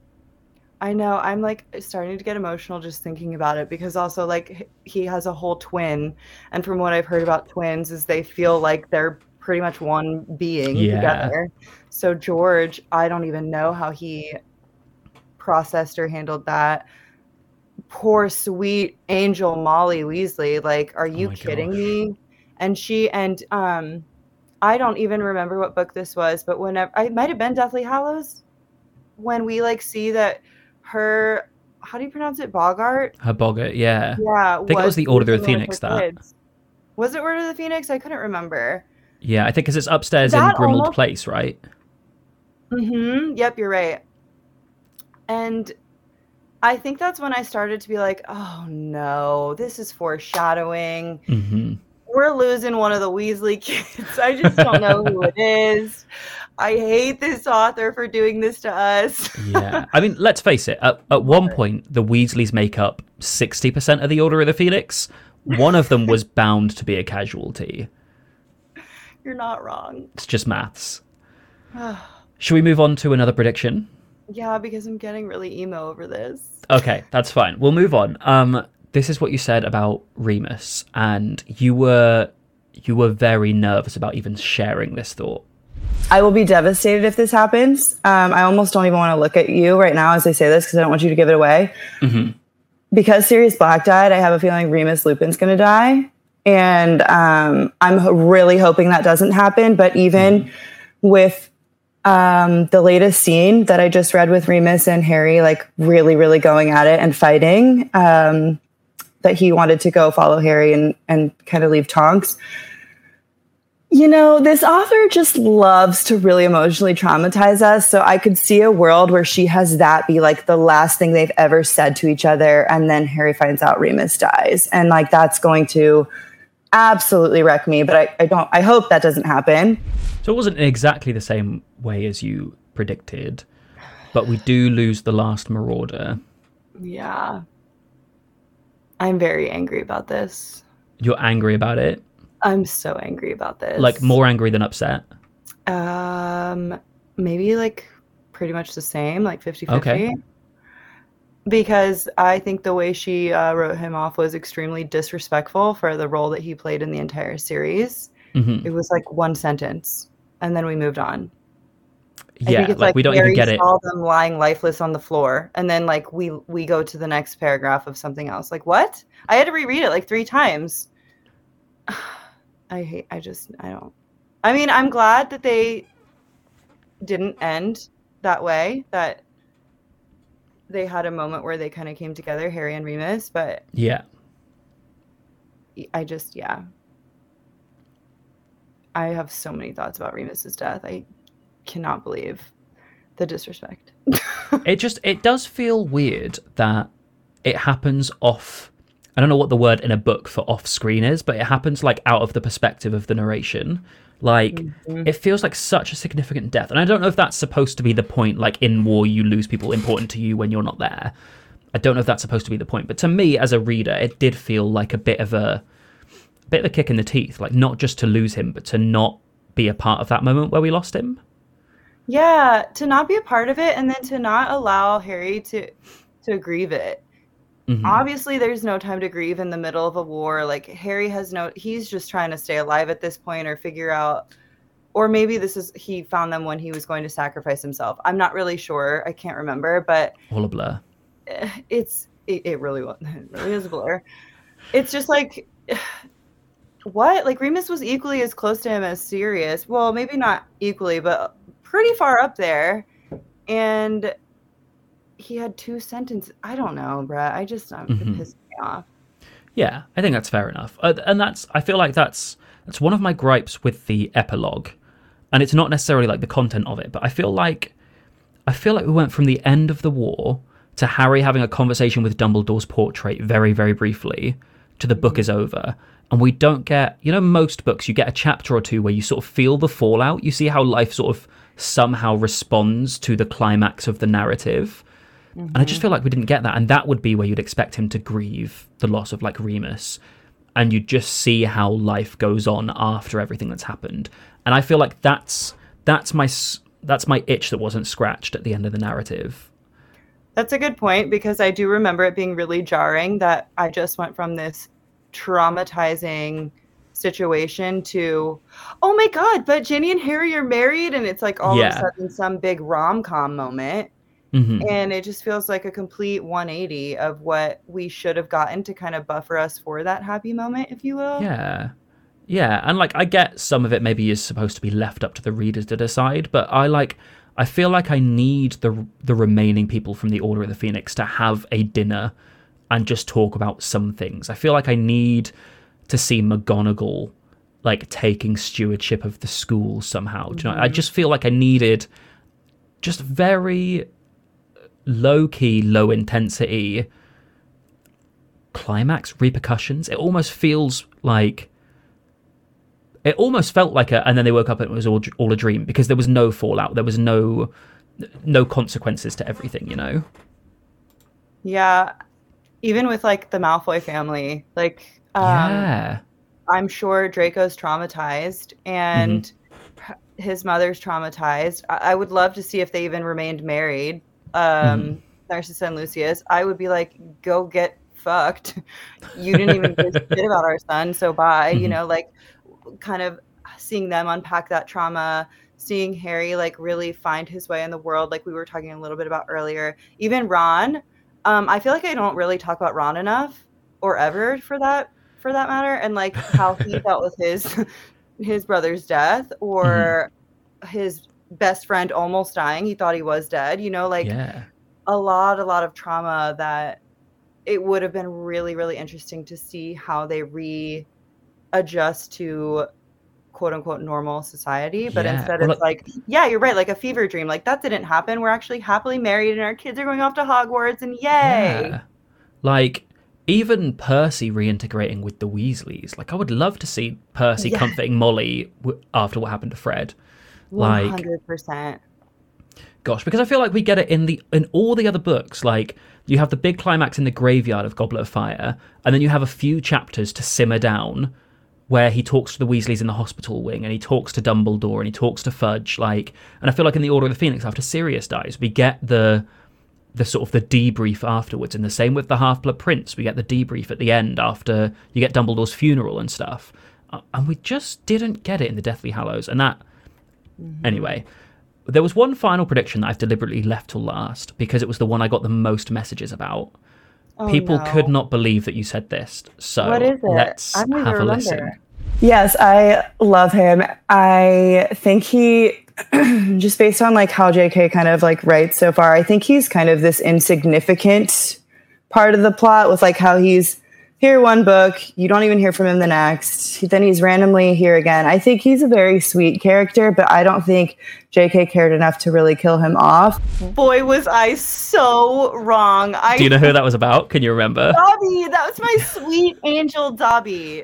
I know. I'm like starting to get emotional just thinking about it, because also like he has a whole twin, and from what I've heard about twins is they feel like they're pretty much one being yeah. together. So George, I don't even know how he processed or handled that. Poor sweet angel Molly Weasley. Like, are you oh kidding gosh. me? And she and um, I don't even remember what book this was, but whenever I might have been Deathly Hallows, when we like see that her, how do you pronounce it, Bogart? Her Bogart, yeah. Yeah, I think it was the Order of the Phoenix. That kids. Was it Order of the Phoenix? I couldn't remember. Yeah, I think because it's upstairs that in Grimmauld almost... Place, right? Mm-hmm. Yep, you're right. And I think that's when I started to be like, oh no, this is foreshadowing. Mm-hmm. We're losing one of the Weasley kids. I just don't know who it is. I hate this author for doing this to us. Yeah. I mean, let's face it. At, at one point, the Weasleys make up sixty percent of the Order of the Phoenix. One of them was bound to be a casualty. You're not wrong. It's just maths. Should we move on to another prediction? Yeah, because I'm getting really emo over this. Okay, that's fine. We'll move on. Um, this is what you said about Remus, and you were you were very nervous about even sharing this thought. I will be devastated if this happens. Um, I almost don't even want to look at you right now as I say this, because I don't want you to give it away. Mm-hmm. Because Sirius Black died, I have a feeling Remus Lupin's going to die. And um, I'm really hoping that doesn't happen. But even mm-hmm. with um, the latest scene that I just read with Remus and Harry, like really, really going at it and fighting, um, that he wanted to go follow Harry and, and kind of leave Tonks. You know, this author just loves to really emotionally traumatize us. So I could see a world where she has that be like the last thing they've ever said to each other. And then Harry finds out Remus dies. And like, that's going to absolutely wreck me. But I, I don't, I hope that doesn't happen. So it wasn't in exactly the same way as you predicted, but we do lose the last Marauder. Yeah. I'm very angry about this. You're angry about it? I'm so angry about this. Like more angry than upset? Um, maybe like pretty much the same, like fifty-fifty. Okay. Because I think the way she uh, wrote him off was extremely disrespectful for the role that he played in the entire series. Mm-hmm. It was like one sentence, and then we moved on. Yeah, I think it's like, like we don't Harry even get it. Saw them lying lifeless on the floor, and then like we we go to the next paragraph of something else. Like what? I had to reread it like three times. I hate, I just, I don't, I mean, I'm glad that they didn't end that way, that they had a moment where they kind of came together, Harry and Remus, but yeah, I just, yeah, I have so many thoughts about Remus's death. I cannot believe the disrespect. It just, it does feel weird that it happens off I don't know what the word in a book for off screen is, but it happens like out of the perspective of the narration. Like mm-hmm. it feels like such a significant death. And I don't know if that's supposed to be the point, like in war, you lose people important to you when you're not there. I don't know if that's supposed to be the point, but to me as a reader, it did feel like a bit of a, a bit of a kick in the teeth, like not just to lose him, but to not be a part of that moment where we lost him. Yeah, to not be a part of it, and then to not allow Harry to to grieve it. Mm-hmm. Obviously, there's no time to grieve in the middle of a war. Like Harry has no, he's just trying to stay alive at this point, or figure out, or maybe this is, he found them when he was going to sacrifice himself. I'm not really sure. I can't remember, but all a blur. It's it, it really was it really is a blur. It's just like what? Like Remus was equally as close to him as Sirius. Well, maybe not equally, but pretty far up there. And he had two sentences. I don't know, Brett. I just um, mm-hmm. it pissed me off. Yeah, I think that's fair enough. Uh, and that's I feel like that's that's one of my gripes with the epilogue. And it's not necessarily like the content of it, but I feel like I feel like we went from the end of the war to Harry having a conversation with Dumbledore's portrait very, very briefly, to the book is over. And we don't get, you know, most books, you get a chapter or two where you sort of feel the fallout. You see how life sort of somehow responds to the climax of the narrative. Mm-hmm. And I just feel like we didn't get that. And that would be where you'd expect him to grieve the loss of, like, Remus. And you just see how life goes on after everything that's happened. And I feel like that's that's my that's my itch that wasn't scratched at the end of the narrative. That's a good point, because I do remember it being really jarring that I just went from this traumatizing situation to, oh my God, but Ginny and Harry are married, and it's like all yeah. of a sudden some big rom-com moment. Mm-hmm. And it just feels like a complete one eighty of what we should have gotten to kind of buffer us for that happy moment, if you will. Yeah. Yeah. And like, I get some of it maybe is supposed to be left up to the readers to decide, but I like... I feel like I need the the remaining people from the Order of the Phoenix to have a dinner and just talk about some things. I feel like I need to see McGonagall like taking stewardship of the school somehow. Do you know? I just feel like I needed just very low-key, low-intensity climax repercussions. It almost feels like... It almost felt like a, and then they woke up and it was all, all a dream, because there was no fallout. There was no, no consequences to everything, you know? Yeah. Even with like the Malfoy family, like, um, yeah. I'm sure Draco's traumatized and mm-hmm. his mother's traumatized. I-, I would love to see if they even remained married. Um, mm-hmm. Narcissa and Lucius. I would be like, go get fucked. You didn't even give a shit about our son. So bye, mm-hmm. you know, like, kind of seeing them unpack that trauma, seeing Harry like really find his way in the world, like we were talking a little bit about earlier. Even Ron, um, I feel like I don't really talk about Ron enough, or ever for that for that matter, and like how he dealt with his his brother's death, or mm-hmm. his best friend almost dying. He thought he was dead. You know, like yeah. a lot, a lot of trauma that it would have been really, really interesting to see how they re. adjust to quote unquote normal society, but yeah. instead well, it's like, yeah, you're right, like a fever dream. Like that didn't happen. We're actually happily married and our kids are going off to Hogwarts, and yay. Yeah. Like even Percy reintegrating with the Weasleys. Like I would love to see Percy yeah. comforting Molly w- after what happened to Fred. Like one hundred percent. Gosh, because I feel like we get it in the in all the other books. Like you have the big climax in the graveyard of Goblet of Fire, and then you have a few chapters to simmer down where he talks to the Weasleys in the hospital wing, and he talks to Dumbledore, and he talks to Fudge, like, and I feel like in the Order of the Phoenix, after Sirius dies, we get the the sort of the debrief afterwards, and the same with the Half-Blood Prince, we get the debrief at the end after you get Dumbledore's funeral and stuff, uh, and we just didn't get it in the Deathly Hallows, and that, mm-hmm. anyway, there was one final prediction that I've deliberately left till last, because it was the one I got the most messages about. Oh, People no. could not believe that you said this. So what is it? Let's I don't have a remember. listen. Yes, I love him. I think he, just based on like how J K kind of like writes so far, I think he's kind of this insignificant part of the plot, with like how he's here one book, you don't even hear from him the next. Then he's randomly here again. I think he's a very sweet character, but I don't think J K cared enough to really kill him off. Boy, was I so wrong. I Do you know who that was about? Can you remember? Dobby, that was my sweet angel Dobby.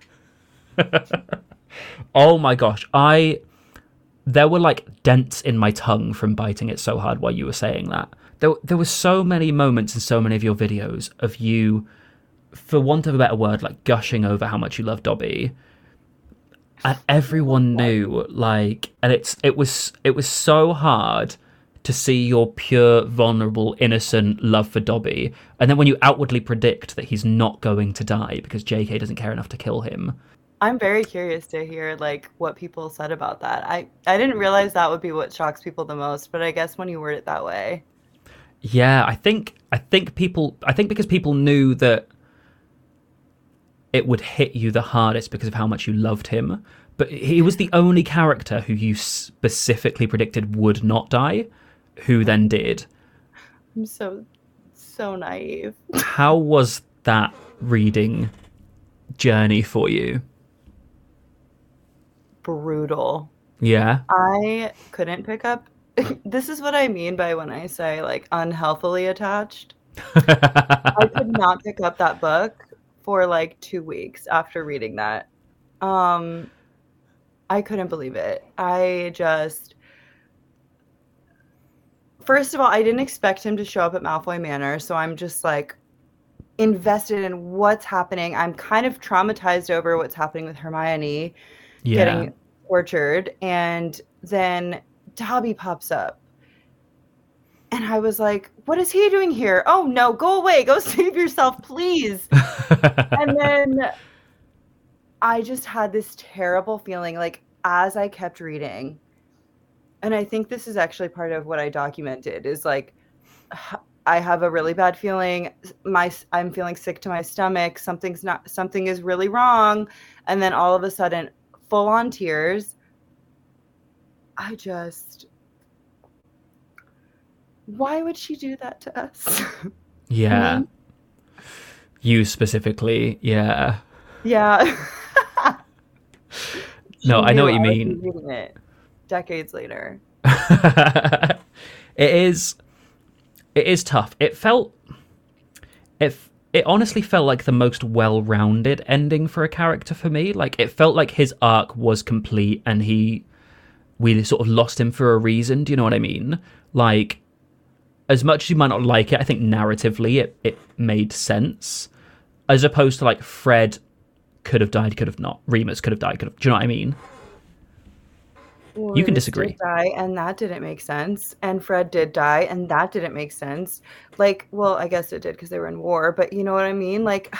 Oh my gosh, I there were like dents in my tongue from biting it so hard while you were saying that. There, there were so many moments in so many of your videos of you, for want of a better word, like gushing over how much you love Dobby, and everyone knew, like, and it's it was it was so hard to see your pure, vulnerable, innocent love for Dobby, and then when you outwardly predict that he's not going to die because J K doesn't care enough to kill him. I'm very curious to hear like what people said about that. I I didn't realize that would be what shocks people the most, but I guess when you word it that way. Yeah, I think I think people I think because people knew that it would hit you the hardest because of how much you loved him. But he was the only character who you specifically predicted would not die, who then did. I'm so, so naive. How was that reading journey for you? Brutal. Yeah. I couldn't pick up. This is what I mean by when I say like unhealthily attached. I could not pick up that book for like two weeks after reading that. Um, I couldn't believe it. I just, first of all, I didn't expect him to show up at Malfoy Manor, so I'm just like invested in what's happening. I'm kind of traumatized over what's happening with Hermione Yeah. getting tortured, and then Dobby pops up. And I was like, what is he doing here? Oh, no, go away. Go save yourself, please. And then I just had this terrible feeling, like, as I kept reading. And I think this is actually part of what I documented, is like, I have a really bad feeling. My, I'm feeling sick to my stomach. Something's not, something is really wrong. And then all of a sudden, full on tears. I just... Why would she do that to us? Yeah. Mm-hmm. You specifically, yeah. Yeah. No, I know what you mean. Reading it decades later. it is it is tough. It felt it it honestly felt like the most well-rounded ending for a character for me. Like it felt like his arc was complete and he we sort of lost him for a reason. Do you know what I mean? Like, as much as you might not like it, I think narratively it, it made sense. As opposed to like Fred could have died, could have not. Remus could have died, could have. Do you know what I mean? Well, you can Remus disagree. Did die, and that didn't make sense. And Fred did die, and that didn't make sense. Like, well, I guess it did because they were in war. But you know what I mean? Like,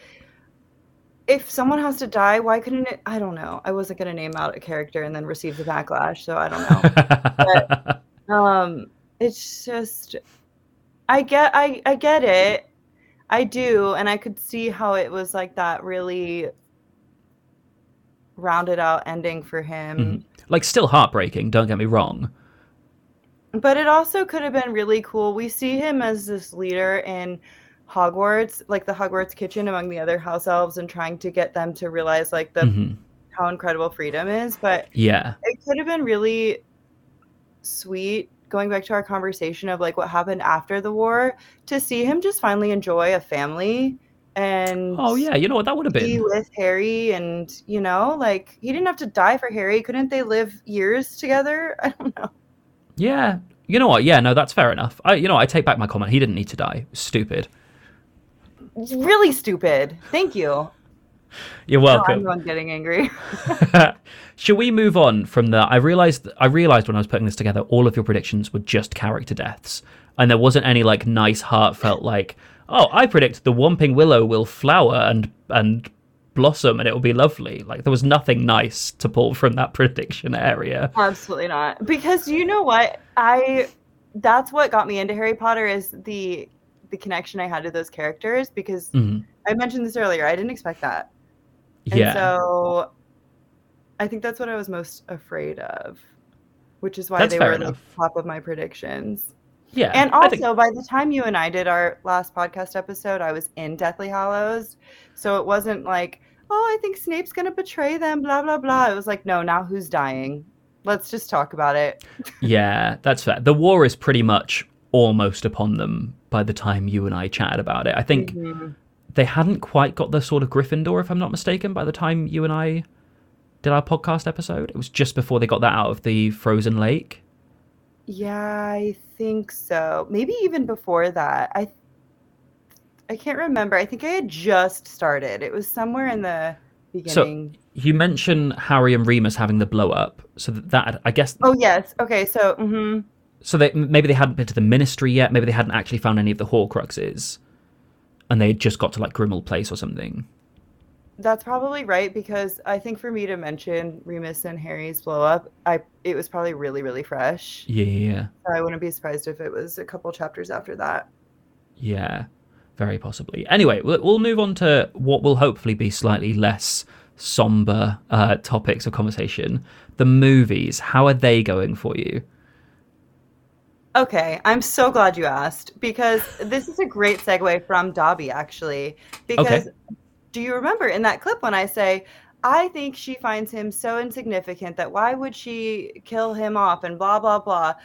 if someone has to die, why couldn't it? I don't know. I wasn't gonna name out a character and then receive the backlash, so I don't know. but, um. It's just, I get, I, I get it. I do. And I could see how it was like that really rounded out ending for him. Mm-hmm. Like still heartbreaking, don't get me wrong. But it also could have been really cool. We see him as this leader in Hogwarts, like the Hogwarts kitchen among the other house elves, and trying to get them to realize like the, mm-hmm. how incredible freedom is. But yeah, it could have been really sweet, going back to our conversation of like what happened after the war, to see him just finally enjoy a family and oh yeah, you know what that would have been, be with Harry, and you know, like he didn't have to die for Harry. Couldn't they live years together? I don't know. Yeah, you know what? Yeah, no, that's fair enough. I, you know, I take back my comment. He didn't need to die. Stupid. Really stupid. Thank you. You're welcome. No, I'm the one getting angry. Should we move on from the... I realized I realized when I was putting this together, all of your predictions were just character deaths. And there wasn't any like nice, heartfelt like, oh, I predict the Whomping Willow will flower and and blossom and it will be lovely. Like there was nothing nice to pull from that prediction area. Absolutely not. Because you know what? I that's what got me into Harry Potter, is the the connection I had to those characters, because mm-hmm. I mentioned this earlier. I didn't expect that. And yeah. so I think that's what I was most afraid of, which is why that's they fair were enough. at the top of my predictions. Yeah. And I also, think- by the time you and I did our last podcast episode, I was in Deathly Hallows. So it wasn't like, oh, I think Snape's going to betray them, blah, blah, blah. It was like, no, now who's dying? Let's just talk about it. Yeah, that's fair. The war is pretty much almost upon them by the time you and I chatted about it. I think Mm-hmm. they hadn't quite got the sort of Gryffindor, if I'm not mistaken, by the time you and I did our podcast episode. It was just before they got that out of the frozen lake. Yeah, I think so. Maybe even before that. I I can't remember. I think I had just started. It was somewhere in the beginning. So you mentioned Harry and Remus having the blow up. So that, that I guess. Oh yes. Okay. So. Mm-hmm. So they maybe they hadn't been to the Ministry yet. Maybe they hadn't actually found any of the Horcruxes, and they had just got to like Grimmauld Place or something. That's probably right, because I think for me to mention Remus and Harry's blow up, I it was probably really, really fresh. Yeah, yeah, So I wouldn't be surprised if it was a couple chapters after that. yeah, very possibly. Anyway, we'll, we'll move on to what will hopefully be slightly less somber uh, topics of conversation. The movies, how are they going for you? Okay, I'm so glad you asked, because this is a great segue from Dobby, actually. Because Okay. do you remember in that clip when I say, I think she finds him so insignificant that why would she kill him off and blah, blah, blah.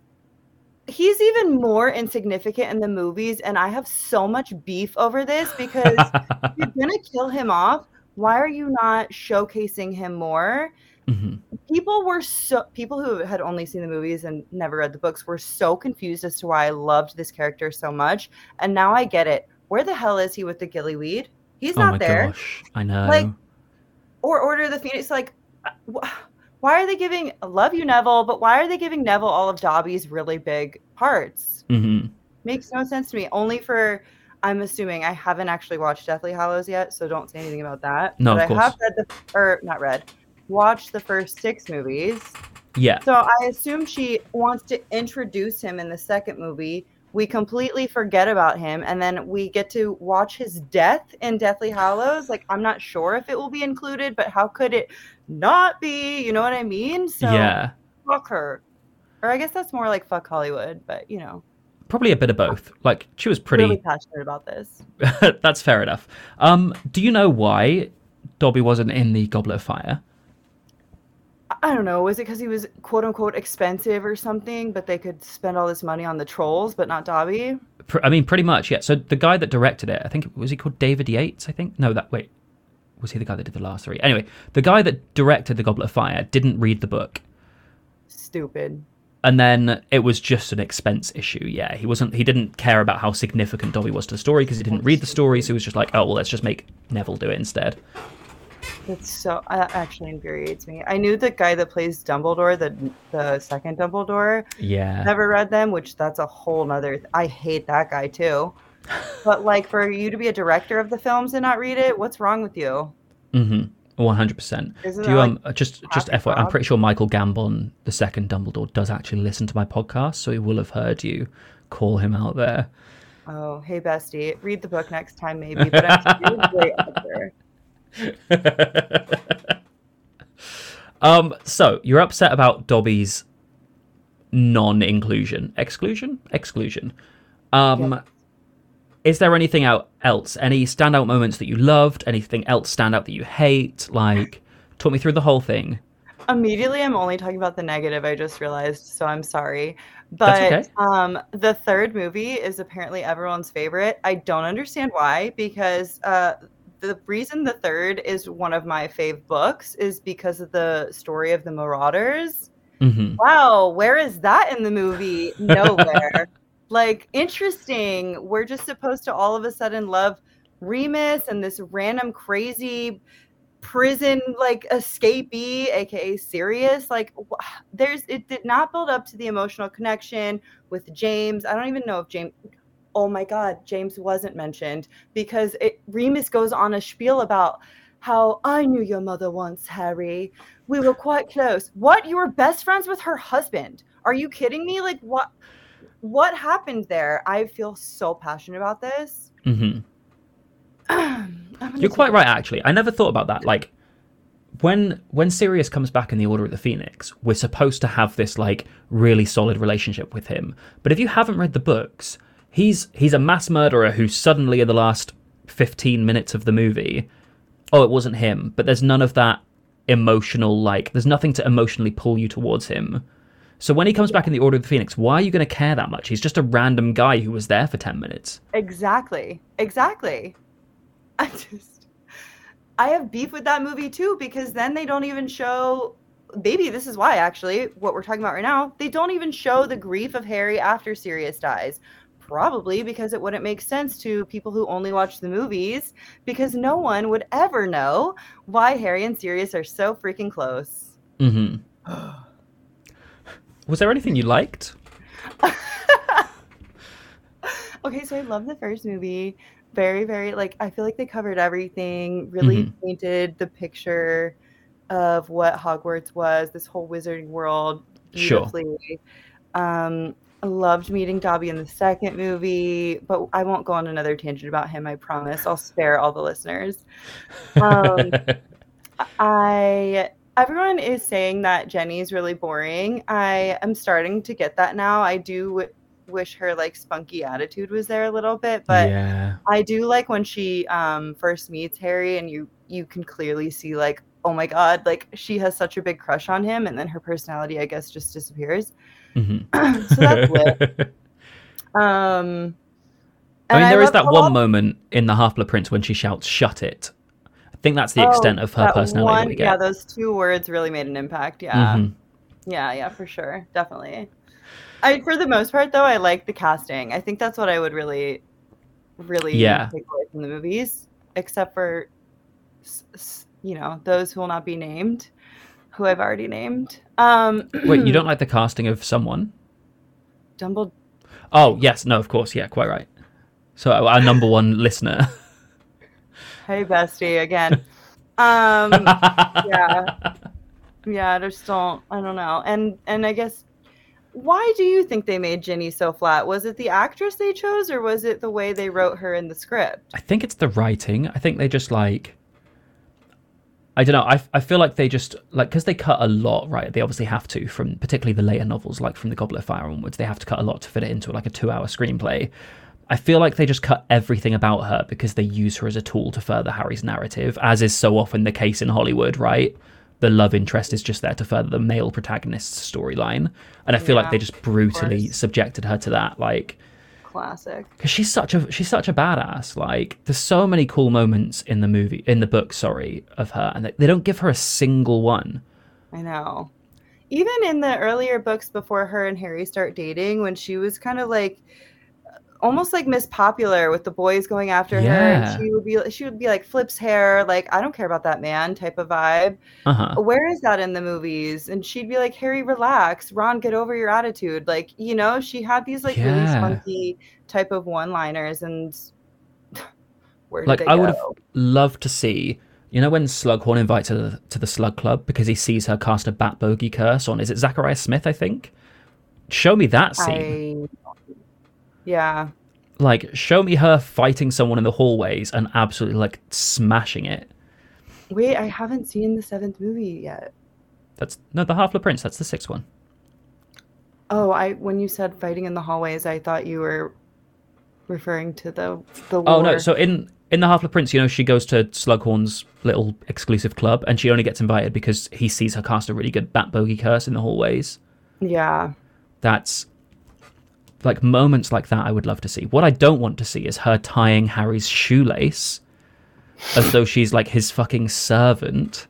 He's even more insignificant in the movies, and I have so much beef over this, because if you're going to kill him off, why are you not showcasing him more? hmm People were so people who had only seen the movies and never read the books were so confused as to why I loved this character so much, and now I get it. Where the hell is he with the gillyweed? He's Oh not my there. gosh, I know. Like, or Order of the Phoenix. Like, wh- why are they giving? I love you, Neville, but why are they giving Neville all of Dobby's really big parts? hmm Makes no sense to me. Only for, I'm assuming I haven't actually watched Deathly Hallows yet, so don't say anything about that. No, but of I have course. read the or not read, watched the first six movies. Yeah. So I assume she wants to introduce him in the second movie. We completely forget about him, and then we get to watch his death in Deathly Hallows. Like, I'm not sure if it will be included, but how could it not be? You know what I mean? So Yeah. fuck her. Or I guess that's more like fuck Hollywood, but you know, Probably a bit of both. Like, she was really pretty... passionate about this. That's fair enough. Um, do you know why Dobby wasn't in the Goblet of Fire? I don't know. Was it because he was quote unquote expensive or something, but they could spend all this money on the trolls, but not Dobby? Pr- I mean, pretty much, yeah. So the guy that directed it, I think, was he called David Yates, I think? No, that, wait. Was he the guy that did the last three? Anyway, the guy that directed The Goblet of Fire didn't read the book. Stupid. And then it was just an expense issue. Yeah, he wasn't. He didn't care about how significant Dobby was to the story because he didn't read the story. So he was just like, oh well, let's just make Neville do it instead. That's so that actually infuriates me. I knew the guy that plays Dumbledore, the the second Dumbledore. Yeah. Never read them, which that's a whole nother. Th- I hate that guy too. But like, for you to be a director of the films and not read it, what's wrong with you? Mm-hmm. One hundred percent. Isn't Do you that, um just just happy F Y I, I'm Bob? pretty sure Michael Gambon, the second Dumbledore, does actually listen to my podcast, so he will have heard you call him out there. Oh, hey bestie, read the book next time maybe. But I'm still great author. um. So you're upset about Dobby's non-inclusion, exclusion, exclusion. Um. Yeah. Is there anything out else? Any standout moments that you loved? Anything else stand out that you hate? Like, talk me through the whole thing. Immediately, I'm only talking about the negative. I just realized, so I'm sorry. That's But okay. um, the third movie is apparently everyone's favorite. I don't understand why, because uh, the reason the third is one of my fave books is because of the story of the Marauders. Mm-hmm. Wow, where is that in the movie? Nowhere. Like, interesting. We're just supposed to all of a sudden love Remus and this random crazy prison like escapee, aka Sirius. Like, wh- there's it did not build up to the emotional connection with James. I don't even know if James. Oh my God, James wasn't mentioned because it, Remus goes on a spiel about how I knew your mother once, Harry. We were quite close. What? You were best friends with her husband? Are you kidding me? Like, what? What happened there? I feel so passionate about this. Mm-hmm. I'm gonna You're quite take- right, actually. I never thought about that. Like, when when Sirius comes back in the Order of the Phoenix, we're supposed to have this like really solid relationship with him. But if you haven't read the books, he's he's a mass murderer who suddenly in the last fifteen minutes of the movie, oh, it wasn't him. But there's none of that emotional, like, there's nothing to emotionally pull you towards him. So when he comes back in the Order of the Phoenix, why are you going to care that much? He's just a random guy who was there for ten minutes. Exactly. Exactly. I just, I have beef with that movie too, because then they don't even show, maybe this is why actually, what we're talking about right now, they don't even show the grief of Harry after Sirius dies. Probably because it wouldn't make sense to people who only watch the movies, because no one would ever know why Harry and Sirius are so freaking close. Mm-hmm. Was there anything you liked? Okay, so I love the first movie. Very, very, like, I feel like they covered everything, really Mhm. painted the picture of what Hogwarts was, this whole wizarding world Sure. beautifully. Um, I loved meeting Dobby in the second movie, but I won't go on another tangent about him, I promise. I'll spare all the listeners. Um, I everyone is saying that Jenny's really boring. I am starting to get that now. I do w- wish her like spunky attitude was there a little bit, but yeah. I do like when she um first meets Harry and you you can clearly see like, oh my god, like she has such a big crush on him, and then her personality, I guess, just disappears. Mm-hmm. So that's lit. Um, I mean, and there is love that how- one moment in The Half-Blood Prince when she shouts, "Shut it." I think that's the Oh, extent of her that personality one- that we get. Yeah, those two words really made an impact. Yeah, Mhm. yeah, yeah, for sure, definitely. I, for the most part, though, I like the casting. I think that's what I would really, really Yeah. take away from the movies, except for, s- s- you know, those who will not be named, who I've already named. Um, Wait, you don't like the casting of someone? Dumbledore. Oh, yes. No, of course. Yeah, quite right. So our number one listener. Hey, bestie, again. Um, yeah, yeah. I just don't. I don't know. And and I guess, why do you think they made Ginny so flat? Was it the actress they chose, or was it the way they wrote her in the script? I think it's the writing. I think they just like... I don't know. I, I feel like they just... like because they cut a lot, right? They obviously have to, from particularly the later novels, like from The Goblet of Fire onwards. They have to cut a lot to fit it into like a two-hour screenplay. I feel like they just cut everything about her because they use her as a tool to further Harry's narrative, as is so often the case in Hollywood, right? The love interest is just there to further the male protagonist's storyline. And I feel Yeah, like they just brutally course. subjected her to that, like... Classic. because she's such a she's such a badass. Like, there's so many cool moments in the movie, in the book, sorry, of her, and they, they don't give her a single one. I know. Even in the earlier books before her and Harry start dating, when she was kind of like almost like Miss Popular with the boys going after her, Yeah. and she would be she would be like Flip's hair, like I don't care about that man type of vibe. Uh huh. Where is that in the movies? And she'd be like, Harry, relax. Ron, get over your attitude. Like, you know, she had these like really Yeah. spunky type of one-liners, and where did Like, they I go? would have loved to see, you know, when Slughorn invites her to the, to the Slug Club because he sees her cast a Bat Bogey curse on, is it Zachariah Smith, I think? Show me that scene. I, yeah. Like, show me her fighting someone in the hallways and absolutely, like, smashing it. Wait, I haven't seen the seventh movie yet. That's, no, the Half-Blood Prince, that's the sixth one. Oh, I when you said fighting in the hallways, I thought you were referring to the the Oh, no, war. so in, in the Half-Blood Prince, you know, she goes to Slughorn's little exclusive club and she only gets invited because he sees her cast a really good Bat Bogey curse in the hallways. Yeah. That's... like, moments like that I would love to see. What I don't want to see is her tying Harry's shoelace as though she's like his fucking servant.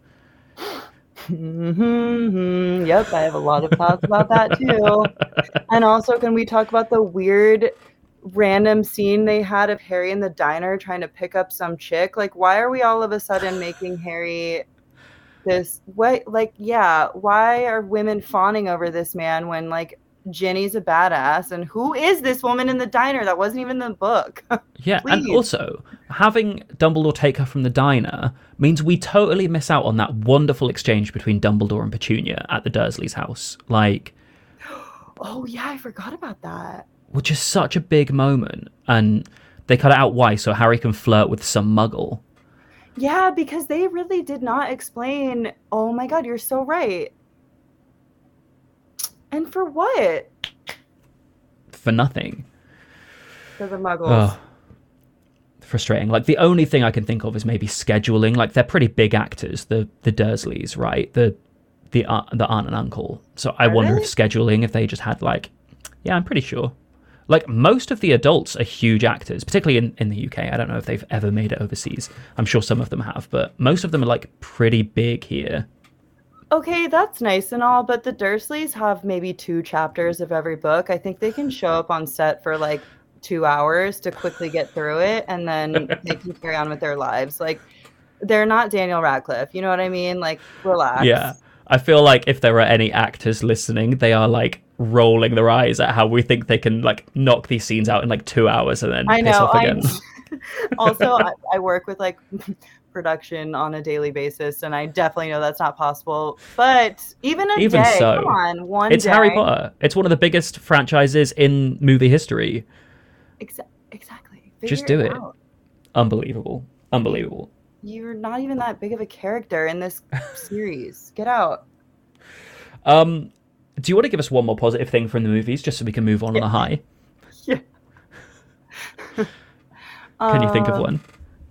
Mm-hmm. Yep, I have a lot of thoughts about that too. And also, can we talk about the weird random scene they had of Harry in the diner trying to pick up some chick? Like, why are we all of a sudden making Harry this what like yeah, why are women fawning over this man when like Ginny's a badass, and who is this woman in the diner? That wasn't even in the book. Yeah, and Please. also having Dumbledore take her from the diner means we totally miss out on that wonderful exchange between Dumbledore and Petunia at the Dursleys' house. Like, Oh yeah, I forgot about that. which is such a big moment, and they cut it out. Why? So Harry can flirt with some muggle. Yeah, because they really did not explain. Oh my God, you're so right. And for what? For nothing. For the Muggles. Oh, frustrating. Like, the only thing I can think of is maybe scheduling. Like, they're pretty big actors, the the Dursleys, right? The the uh, the aunt and uncle. So I Are wonder they? if scheduling, if they just had like, yeah, I'm pretty sure. Like, most of the adults are huge actors, particularly in, in the U K. I don't know if they've ever made it overseas. I'm sure some of them have, but most of them are like pretty big here. Okay, that's nice and all, but the Dursleys have maybe two chapters of every book. I think they can show up on set for like two hours to quickly get through it, and then they can carry on with their lives. Like, they're not Daniel Radcliffe. You know what I mean? Like, relax. Yeah. I feel like if there are any actors listening, they are like rolling their eyes at how we think they can like knock these scenes out in like two hours and then I piss know. off again. I, also, I, I work with like production on a daily basis, and I definitely know that's not possible. But even a Even day, so, come on, one it's day. Harry Potter. It's one of the biggest franchises in movie history. Exa- exactly. Just Figure do it. out. Unbelievable. Unbelievable. You're not even that big of a character in this series. Get out. Um, do you want to give us one more positive thing from the movies, just so we can move on Yeah. on a high? Yeah. Can you think of Um, one?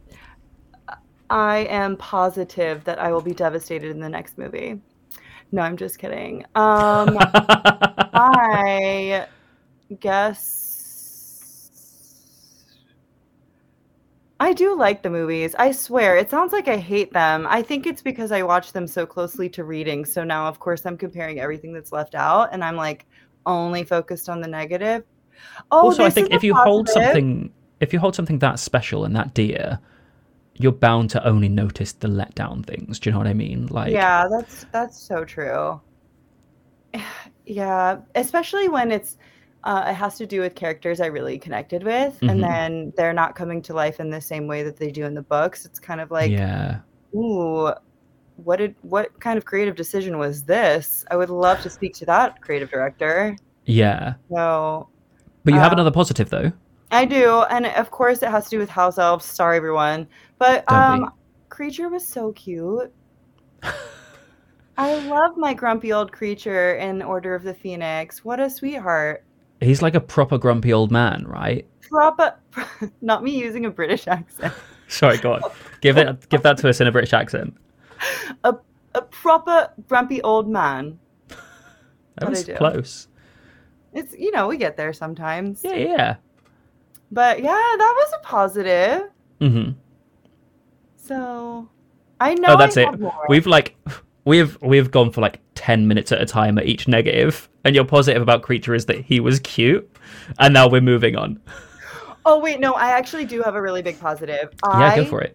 I am positive that I will be devastated in the next movie. No, I'm just kidding. Um, I guess I do like the movies. I swear, it sounds like I hate them. I think it's because I watch them so closely to reading. So now, of course, I'm comparing everything that's left out, and I'm like only focused on the negative. Oh, Also, I this think is if a you hold positive. something, if you hold something that special and that dear, you're bound to only notice the letdown things. Do you know what I mean? Like, Yeah, that's that's so true. Yeah, especially when it's uh, it has to do with characters I really connected with, Mhm. and then they're not coming to life in the same way that they do in the books. It's kind of like, yeah, ooh, what did what kind of creative decision was this? I would love to speak to that creative director. yeah. So But you have Uh, another positive though. I do, and of course it has to do with house elves. Sorry, everyone, but Don't um, be. Creature was so cute. I love my grumpy old creature in Order of the Phoenix. What a sweetheart. He's like a proper grumpy old man, right? Proper, not me using a British accent. Sorry, go on. Give it, give that to us in a British accent. A a proper grumpy old man. That What was I do. close. It's, you know, we get there sometimes. Yeah, yeah. But yeah, that was a positive. Mm-hmm. So I know Oh, that's I it. have more. We've like, we've we've gone for like ten minutes at a time at each negative, and your positive about Creature is that he was cute, and now we're moving on. Oh wait, no, I actually do have a really big positive. Yeah, I go for it.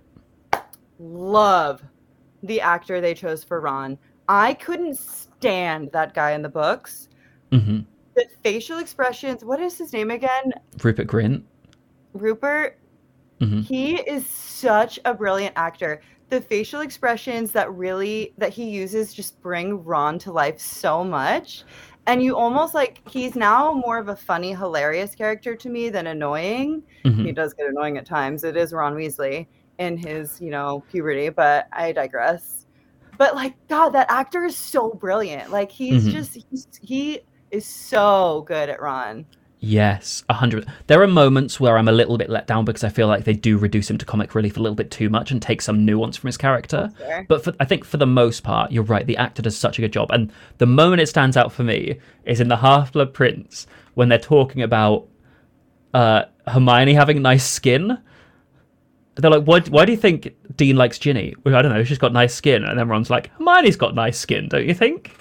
love the actor they chose for Ron. I couldn't stand that guy in the books. Mm-hmm. The facial expressions, what is his name again? Rupert Grint. Rupert. Mm-hmm. He is such a brilliant actor. The facial expressions that really that he uses just bring Ron to life so much. And you almost like he's now more of a funny, hilarious character to me than annoying. Mm-hmm. He does get annoying at times. It is Ron Weasley in his, you know, puberty, but I digress. But like, God, that actor is so brilliant. Like he's Mhm. just he's, he is so good at Ron. Yes, a hundred. There are moments where I'm a little bit let down because I feel like they do reduce him to comic relief a little bit too much and take some nuance from his character. Fair. But for, I think for the most part, you're right. The actor does such a good job. And the moment it stands out for me is in the Half-Blood Prince when they're talking about uh, Hermione having nice skin. They're like, why, why do you think Dean likes Ginny? Well, I don't know, she's got nice skin. And everyone's like, Hermione's got nice skin, don't you think?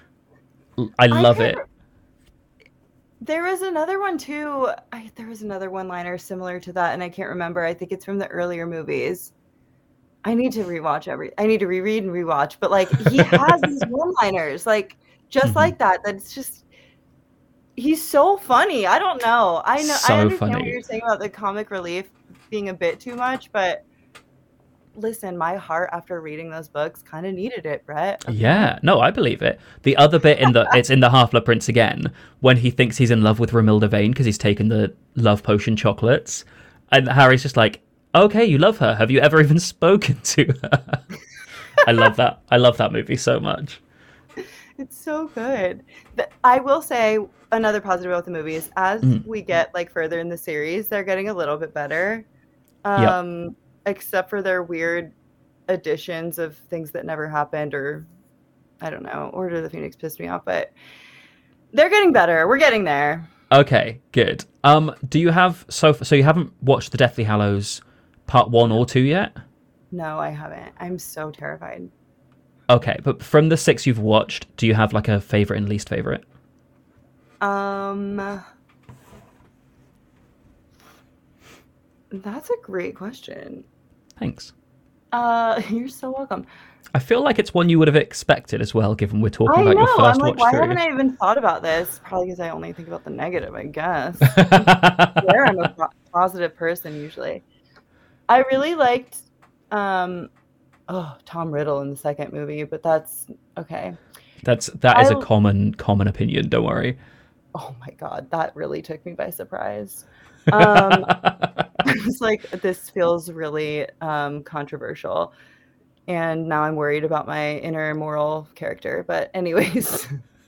I love I it. can't- There was another one too. I, there was another one-liner similar to that, and I can't remember. I think it's from the earlier movies. I need to rewatch every. I need to reread and rewatch. But like, he has these one-liners, like just Mhm. like that. That's just. He's so funny. I don't know. I know. So I understand funny. what you're saying about the comic relief being a bit too much, but listen, my heart after reading those books kind of needed it, Brett. Yeah, no, I believe it. The other bit in the it's in the Half-Blood Prince again when he thinks he's in love with Romilda Vane because he's taken the love potion chocolates, and Harry's just like, Okay, you love her. Have you ever even spoken to her? I love that. I love that movie so much. It's so good. The, I will say another positive about the movie is as mm. we get like further in the series, they're getting a little bit better. Um, yep. Except for their weird additions of things that never happened, or I don't know. Order of the Phoenix pissed me off, but they're getting better. We're getting there. Okay, good. Um, do you have so so you haven't watched the Deathly Hallows part one or two yet? No, I haven't. I'm so terrified. Okay, but from the six you've watched, do you have like a favorite and least favorite? Um, that's a great question. Thanks. Uh, you're so welcome. I feel like it's one you would have expected as well, given we're talking I about know. your first I'm like, watch why through. haven't I even thought about this? Probably because I only think about the negative, I guess. Where I'm a positive person usually. I really liked, um, oh, Tom Riddle in the second movie, but that's okay. That's that is I, a common common opinion. Don't worry. Oh my god, that really took me by surprise. Um, I was like, this feels really um, controversial. And now I'm worried about my inner moral character. But anyways,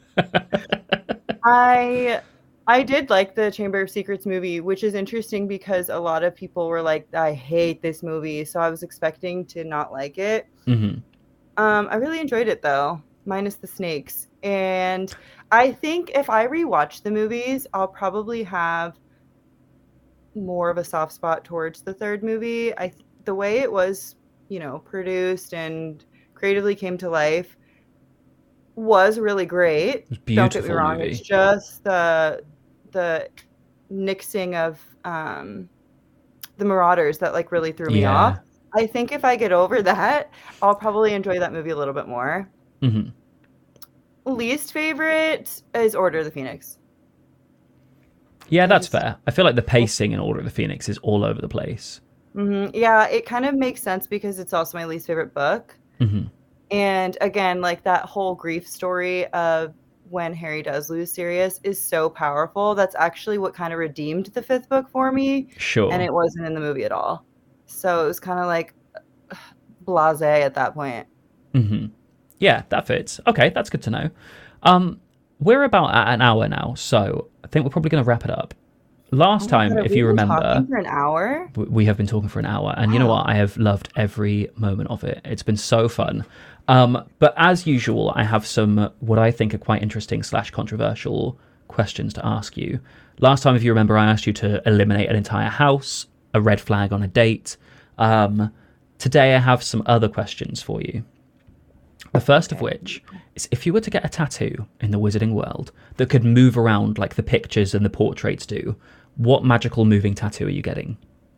I I did like the Chamber of Secrets movie, which is interesting because a lot of people were like, I hate this movie. So I was expecting to not like it. Mm-hmm. Um, I really enjoyed it, though, minus the snakes. And I think if I rewatch the movies, I'll probably have more of a soft spot towards the third movie. I the way it was, you know, produced and creatively came to life was really great. It was beautiful. Don't get me wrong. Movie. It's just the the nixing of um, the Marauders that like really threw me yeah. off. I think if I get over that, I'll probably enjoy that movie a little bit more. Mm-hmm. Least favorite is Order of the Phoenix. Yeah, that's fair. I feel like the pacing in Order of the Phoenix is all over the place. Mm-hmm. Yeah, it kind of makes sense because it's also my least favorite book. Mm-hmm. And again, like that whole grief story of when Harry does lose Sirius is so powerful. That's actually what kind of redeemed the fifth book for me. Sure. And it wasn't in the movie at all. So it was kind of like blasé at that point. Mm-hmm. Yeah, that fits. Okay, that's good to know. Um, we're about at an hour now, so I think we're probably going to wrap it up. Last oh time, God, if you remember, talking for an hour? we have been talking for an hour, and wow. You know what? I have loved every moment of it. It's been so fun. Um, but as usual, I have some what I think are quite interesting slash controversial questions to ask you. Last time, if you remember, I asked you to eliminate an entire house, a red flag on a date. Um, today, I have some other questions for you. The first of which is if you were to get a tattoo in the wizarding world that could move around like the pictures and the portraits do, what magical moving tattoo are you getting?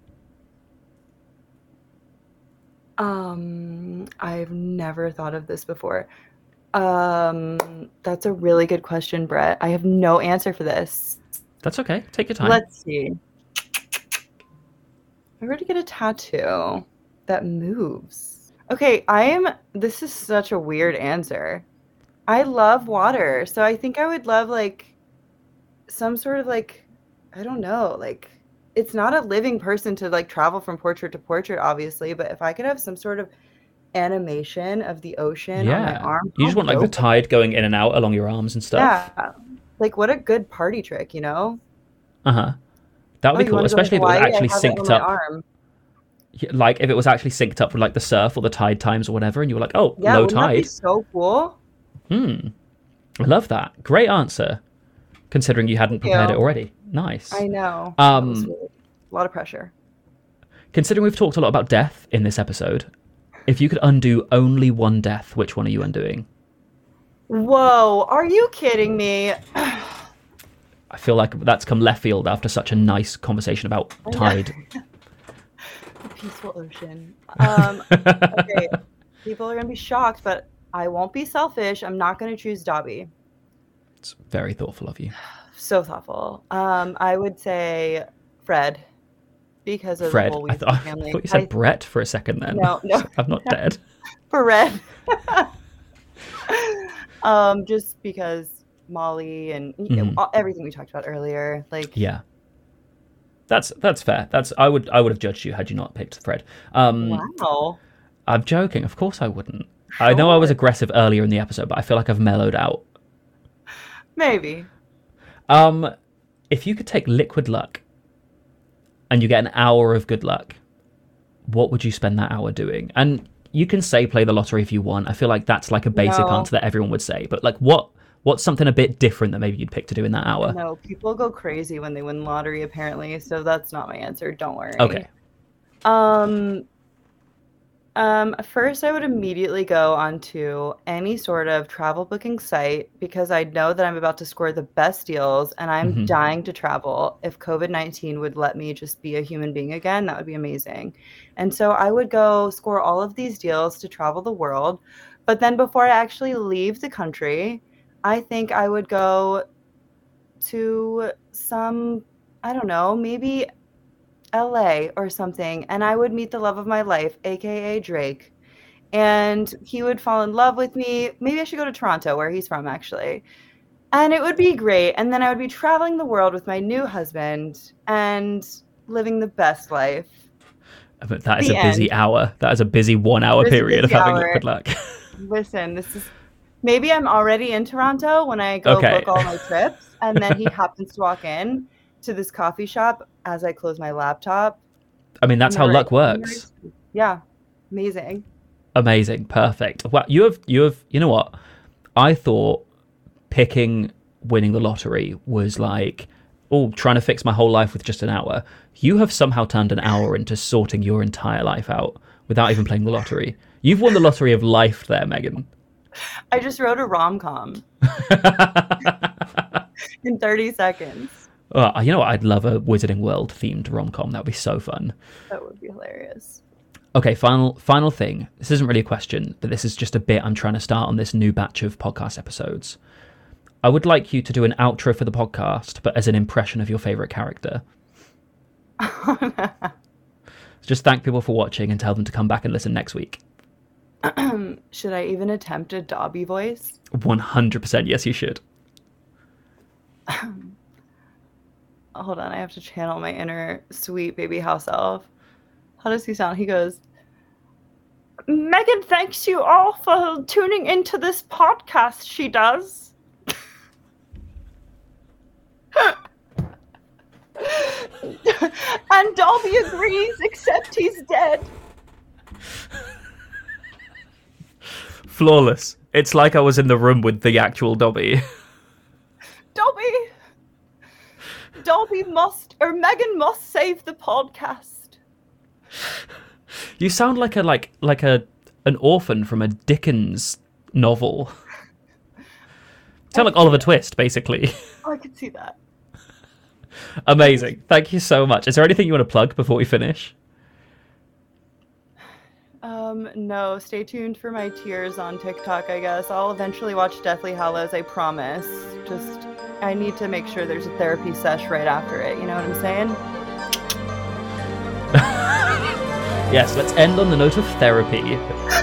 Um, I've never thought of this before. Um, that's a really good question, Brett. I have no answer for this. That's okay. Take your time. Let's see. If I were to get a tattoo that moves. Okay, I am, this is such a weird answer. I love water, so I think I would love, like, some sort of, like, I don't know, like, it's not a living person to, like, travel from portrait to portrait, obviously, but if I could have some sort of animation of the ocean yeah. on my arm. You just want, like, the tide going in and out along your arms and stuff? Yeah. Like, what a good party trick, you know? Uh-huh. That would oh, be cool, especially if it was actually synced up. Arm. Like if it was actually synced up with like the surf or the tide times or whatever, and you were like, "Oh, yeah, low wouldn't tide." That be so cool. Hmm. I love that. Great answer, considering you hadn't prepared you. it already. Nice. I know. Um, really, a lot of pressure. Considering we've talked a lot about death in this episode, if you could undo only one death, which one are you undoing? Whoa! Are you kidding me? I feel like that's come left field after such a nice conversation about tide. The peaceful ocean. Um, okay, people are going to be shocked, but I won't be selfish. I'm not going to choose Dobby. It's very thoughtful of you. So thoughtful. Um, I would say Fred, because of Fred. the whole I, th- family. I thought you said I, Brett for a second then. No, no. I'm not dead. Fred. um, just because Molly and mm-hmm. everything we talked about earlier. Like, yeah. That's that's fair. That's I would I would have judged you had you not picked Fred. Um, Wow. I'm joking. Of course I wouldn't. Sure. I know I was aggressive earlier in the episode, but I feel like I've mellowed out. Maybe. Um, if you could take liquid luck and you get an hour of good luck, what would you spend that hour doing? And you can say play the lottery if you want. I feel like that's like a basic no. answer that everyone would say. But like what what's something a bit different that maybe you'd pick to do in that hour? No, people go crazy when they win lottery apparently, so that's not my answer. Don't worry. Okay. Um Um, first, I would immediately go onto any sort of travel booking site because I know that I'm about to score the best deals and I'm Mhm. dying to travel. If COVID nineteen would let me just be a human being again, that would be amazing. And so I would go score all of these deals to travel the world. But then before I actually leave the country, I think I would go to some, I don't know, maybe L A or something, and I would meet the love of my life, aka Drake, and he would fall in love with me. Maybe I should go to Toronto, where he's from, actually, and it would be great. And then I would be traveling the world with my new husband and living the best life. But that is The a busy end. hour. That is a busy one hour This is a period of busy having hour. liquid luck. Listen, this is maybe I'm already in Toronto when I go Okay. book all my trips, and then he happens to walk in to this coffee shop as I close my laptop. I mean, that's how Right. luck works. Yeah, amazing. Amazing. Perfect. Well, you have, you have, you know what? I thought picking winning the lottery was like, oh, trying to fix my whole life with just an hour. You have somehow turned an hour into sorting your entire life out without even playing the lottery. You've won the lottery of life there, Megan. I just wrote a rom-com in thirty seconds. Oh, you know what? I'd love a Wizarding World themed rom-com. That would be so fun. That would be hilarious. Okay, final final thing. This isn't really a question, but this is just a bit I'm trying to start on this new batch of podcast episodes. I would like you to do an outro for the podcast, but as an impression of your favorite character. Just thank people for watching and tell them to come back and listen next week. Should I even attempt a Dobby voice? one hundred percent yes, you should. Hold on, I have to channel my inner sweet baby house elf. How does he sound? He goes, Megan thanks you all for tuning into this podcast, she does. And Dobby agrees, except he's dead. Flawless. It's like I was in the room with the actual Dobby. Dobby! Dobby must, or Megan must save the podcast. You sound like a like like a an orphan from a Dickens novel. You sound like Oliver Twist, basically. Oh, I can see that. Amazing. Thank you so much. Is there anything you want to plug before we finish? Um, no, stay tuned for my tears on TikTok, I guess. I'll eventually watch Deathly Hallows, I promise. Just, I need to make sure there's a therapy sesh right after it, you know what I'm saying? Yes, let's end on the note of therapy.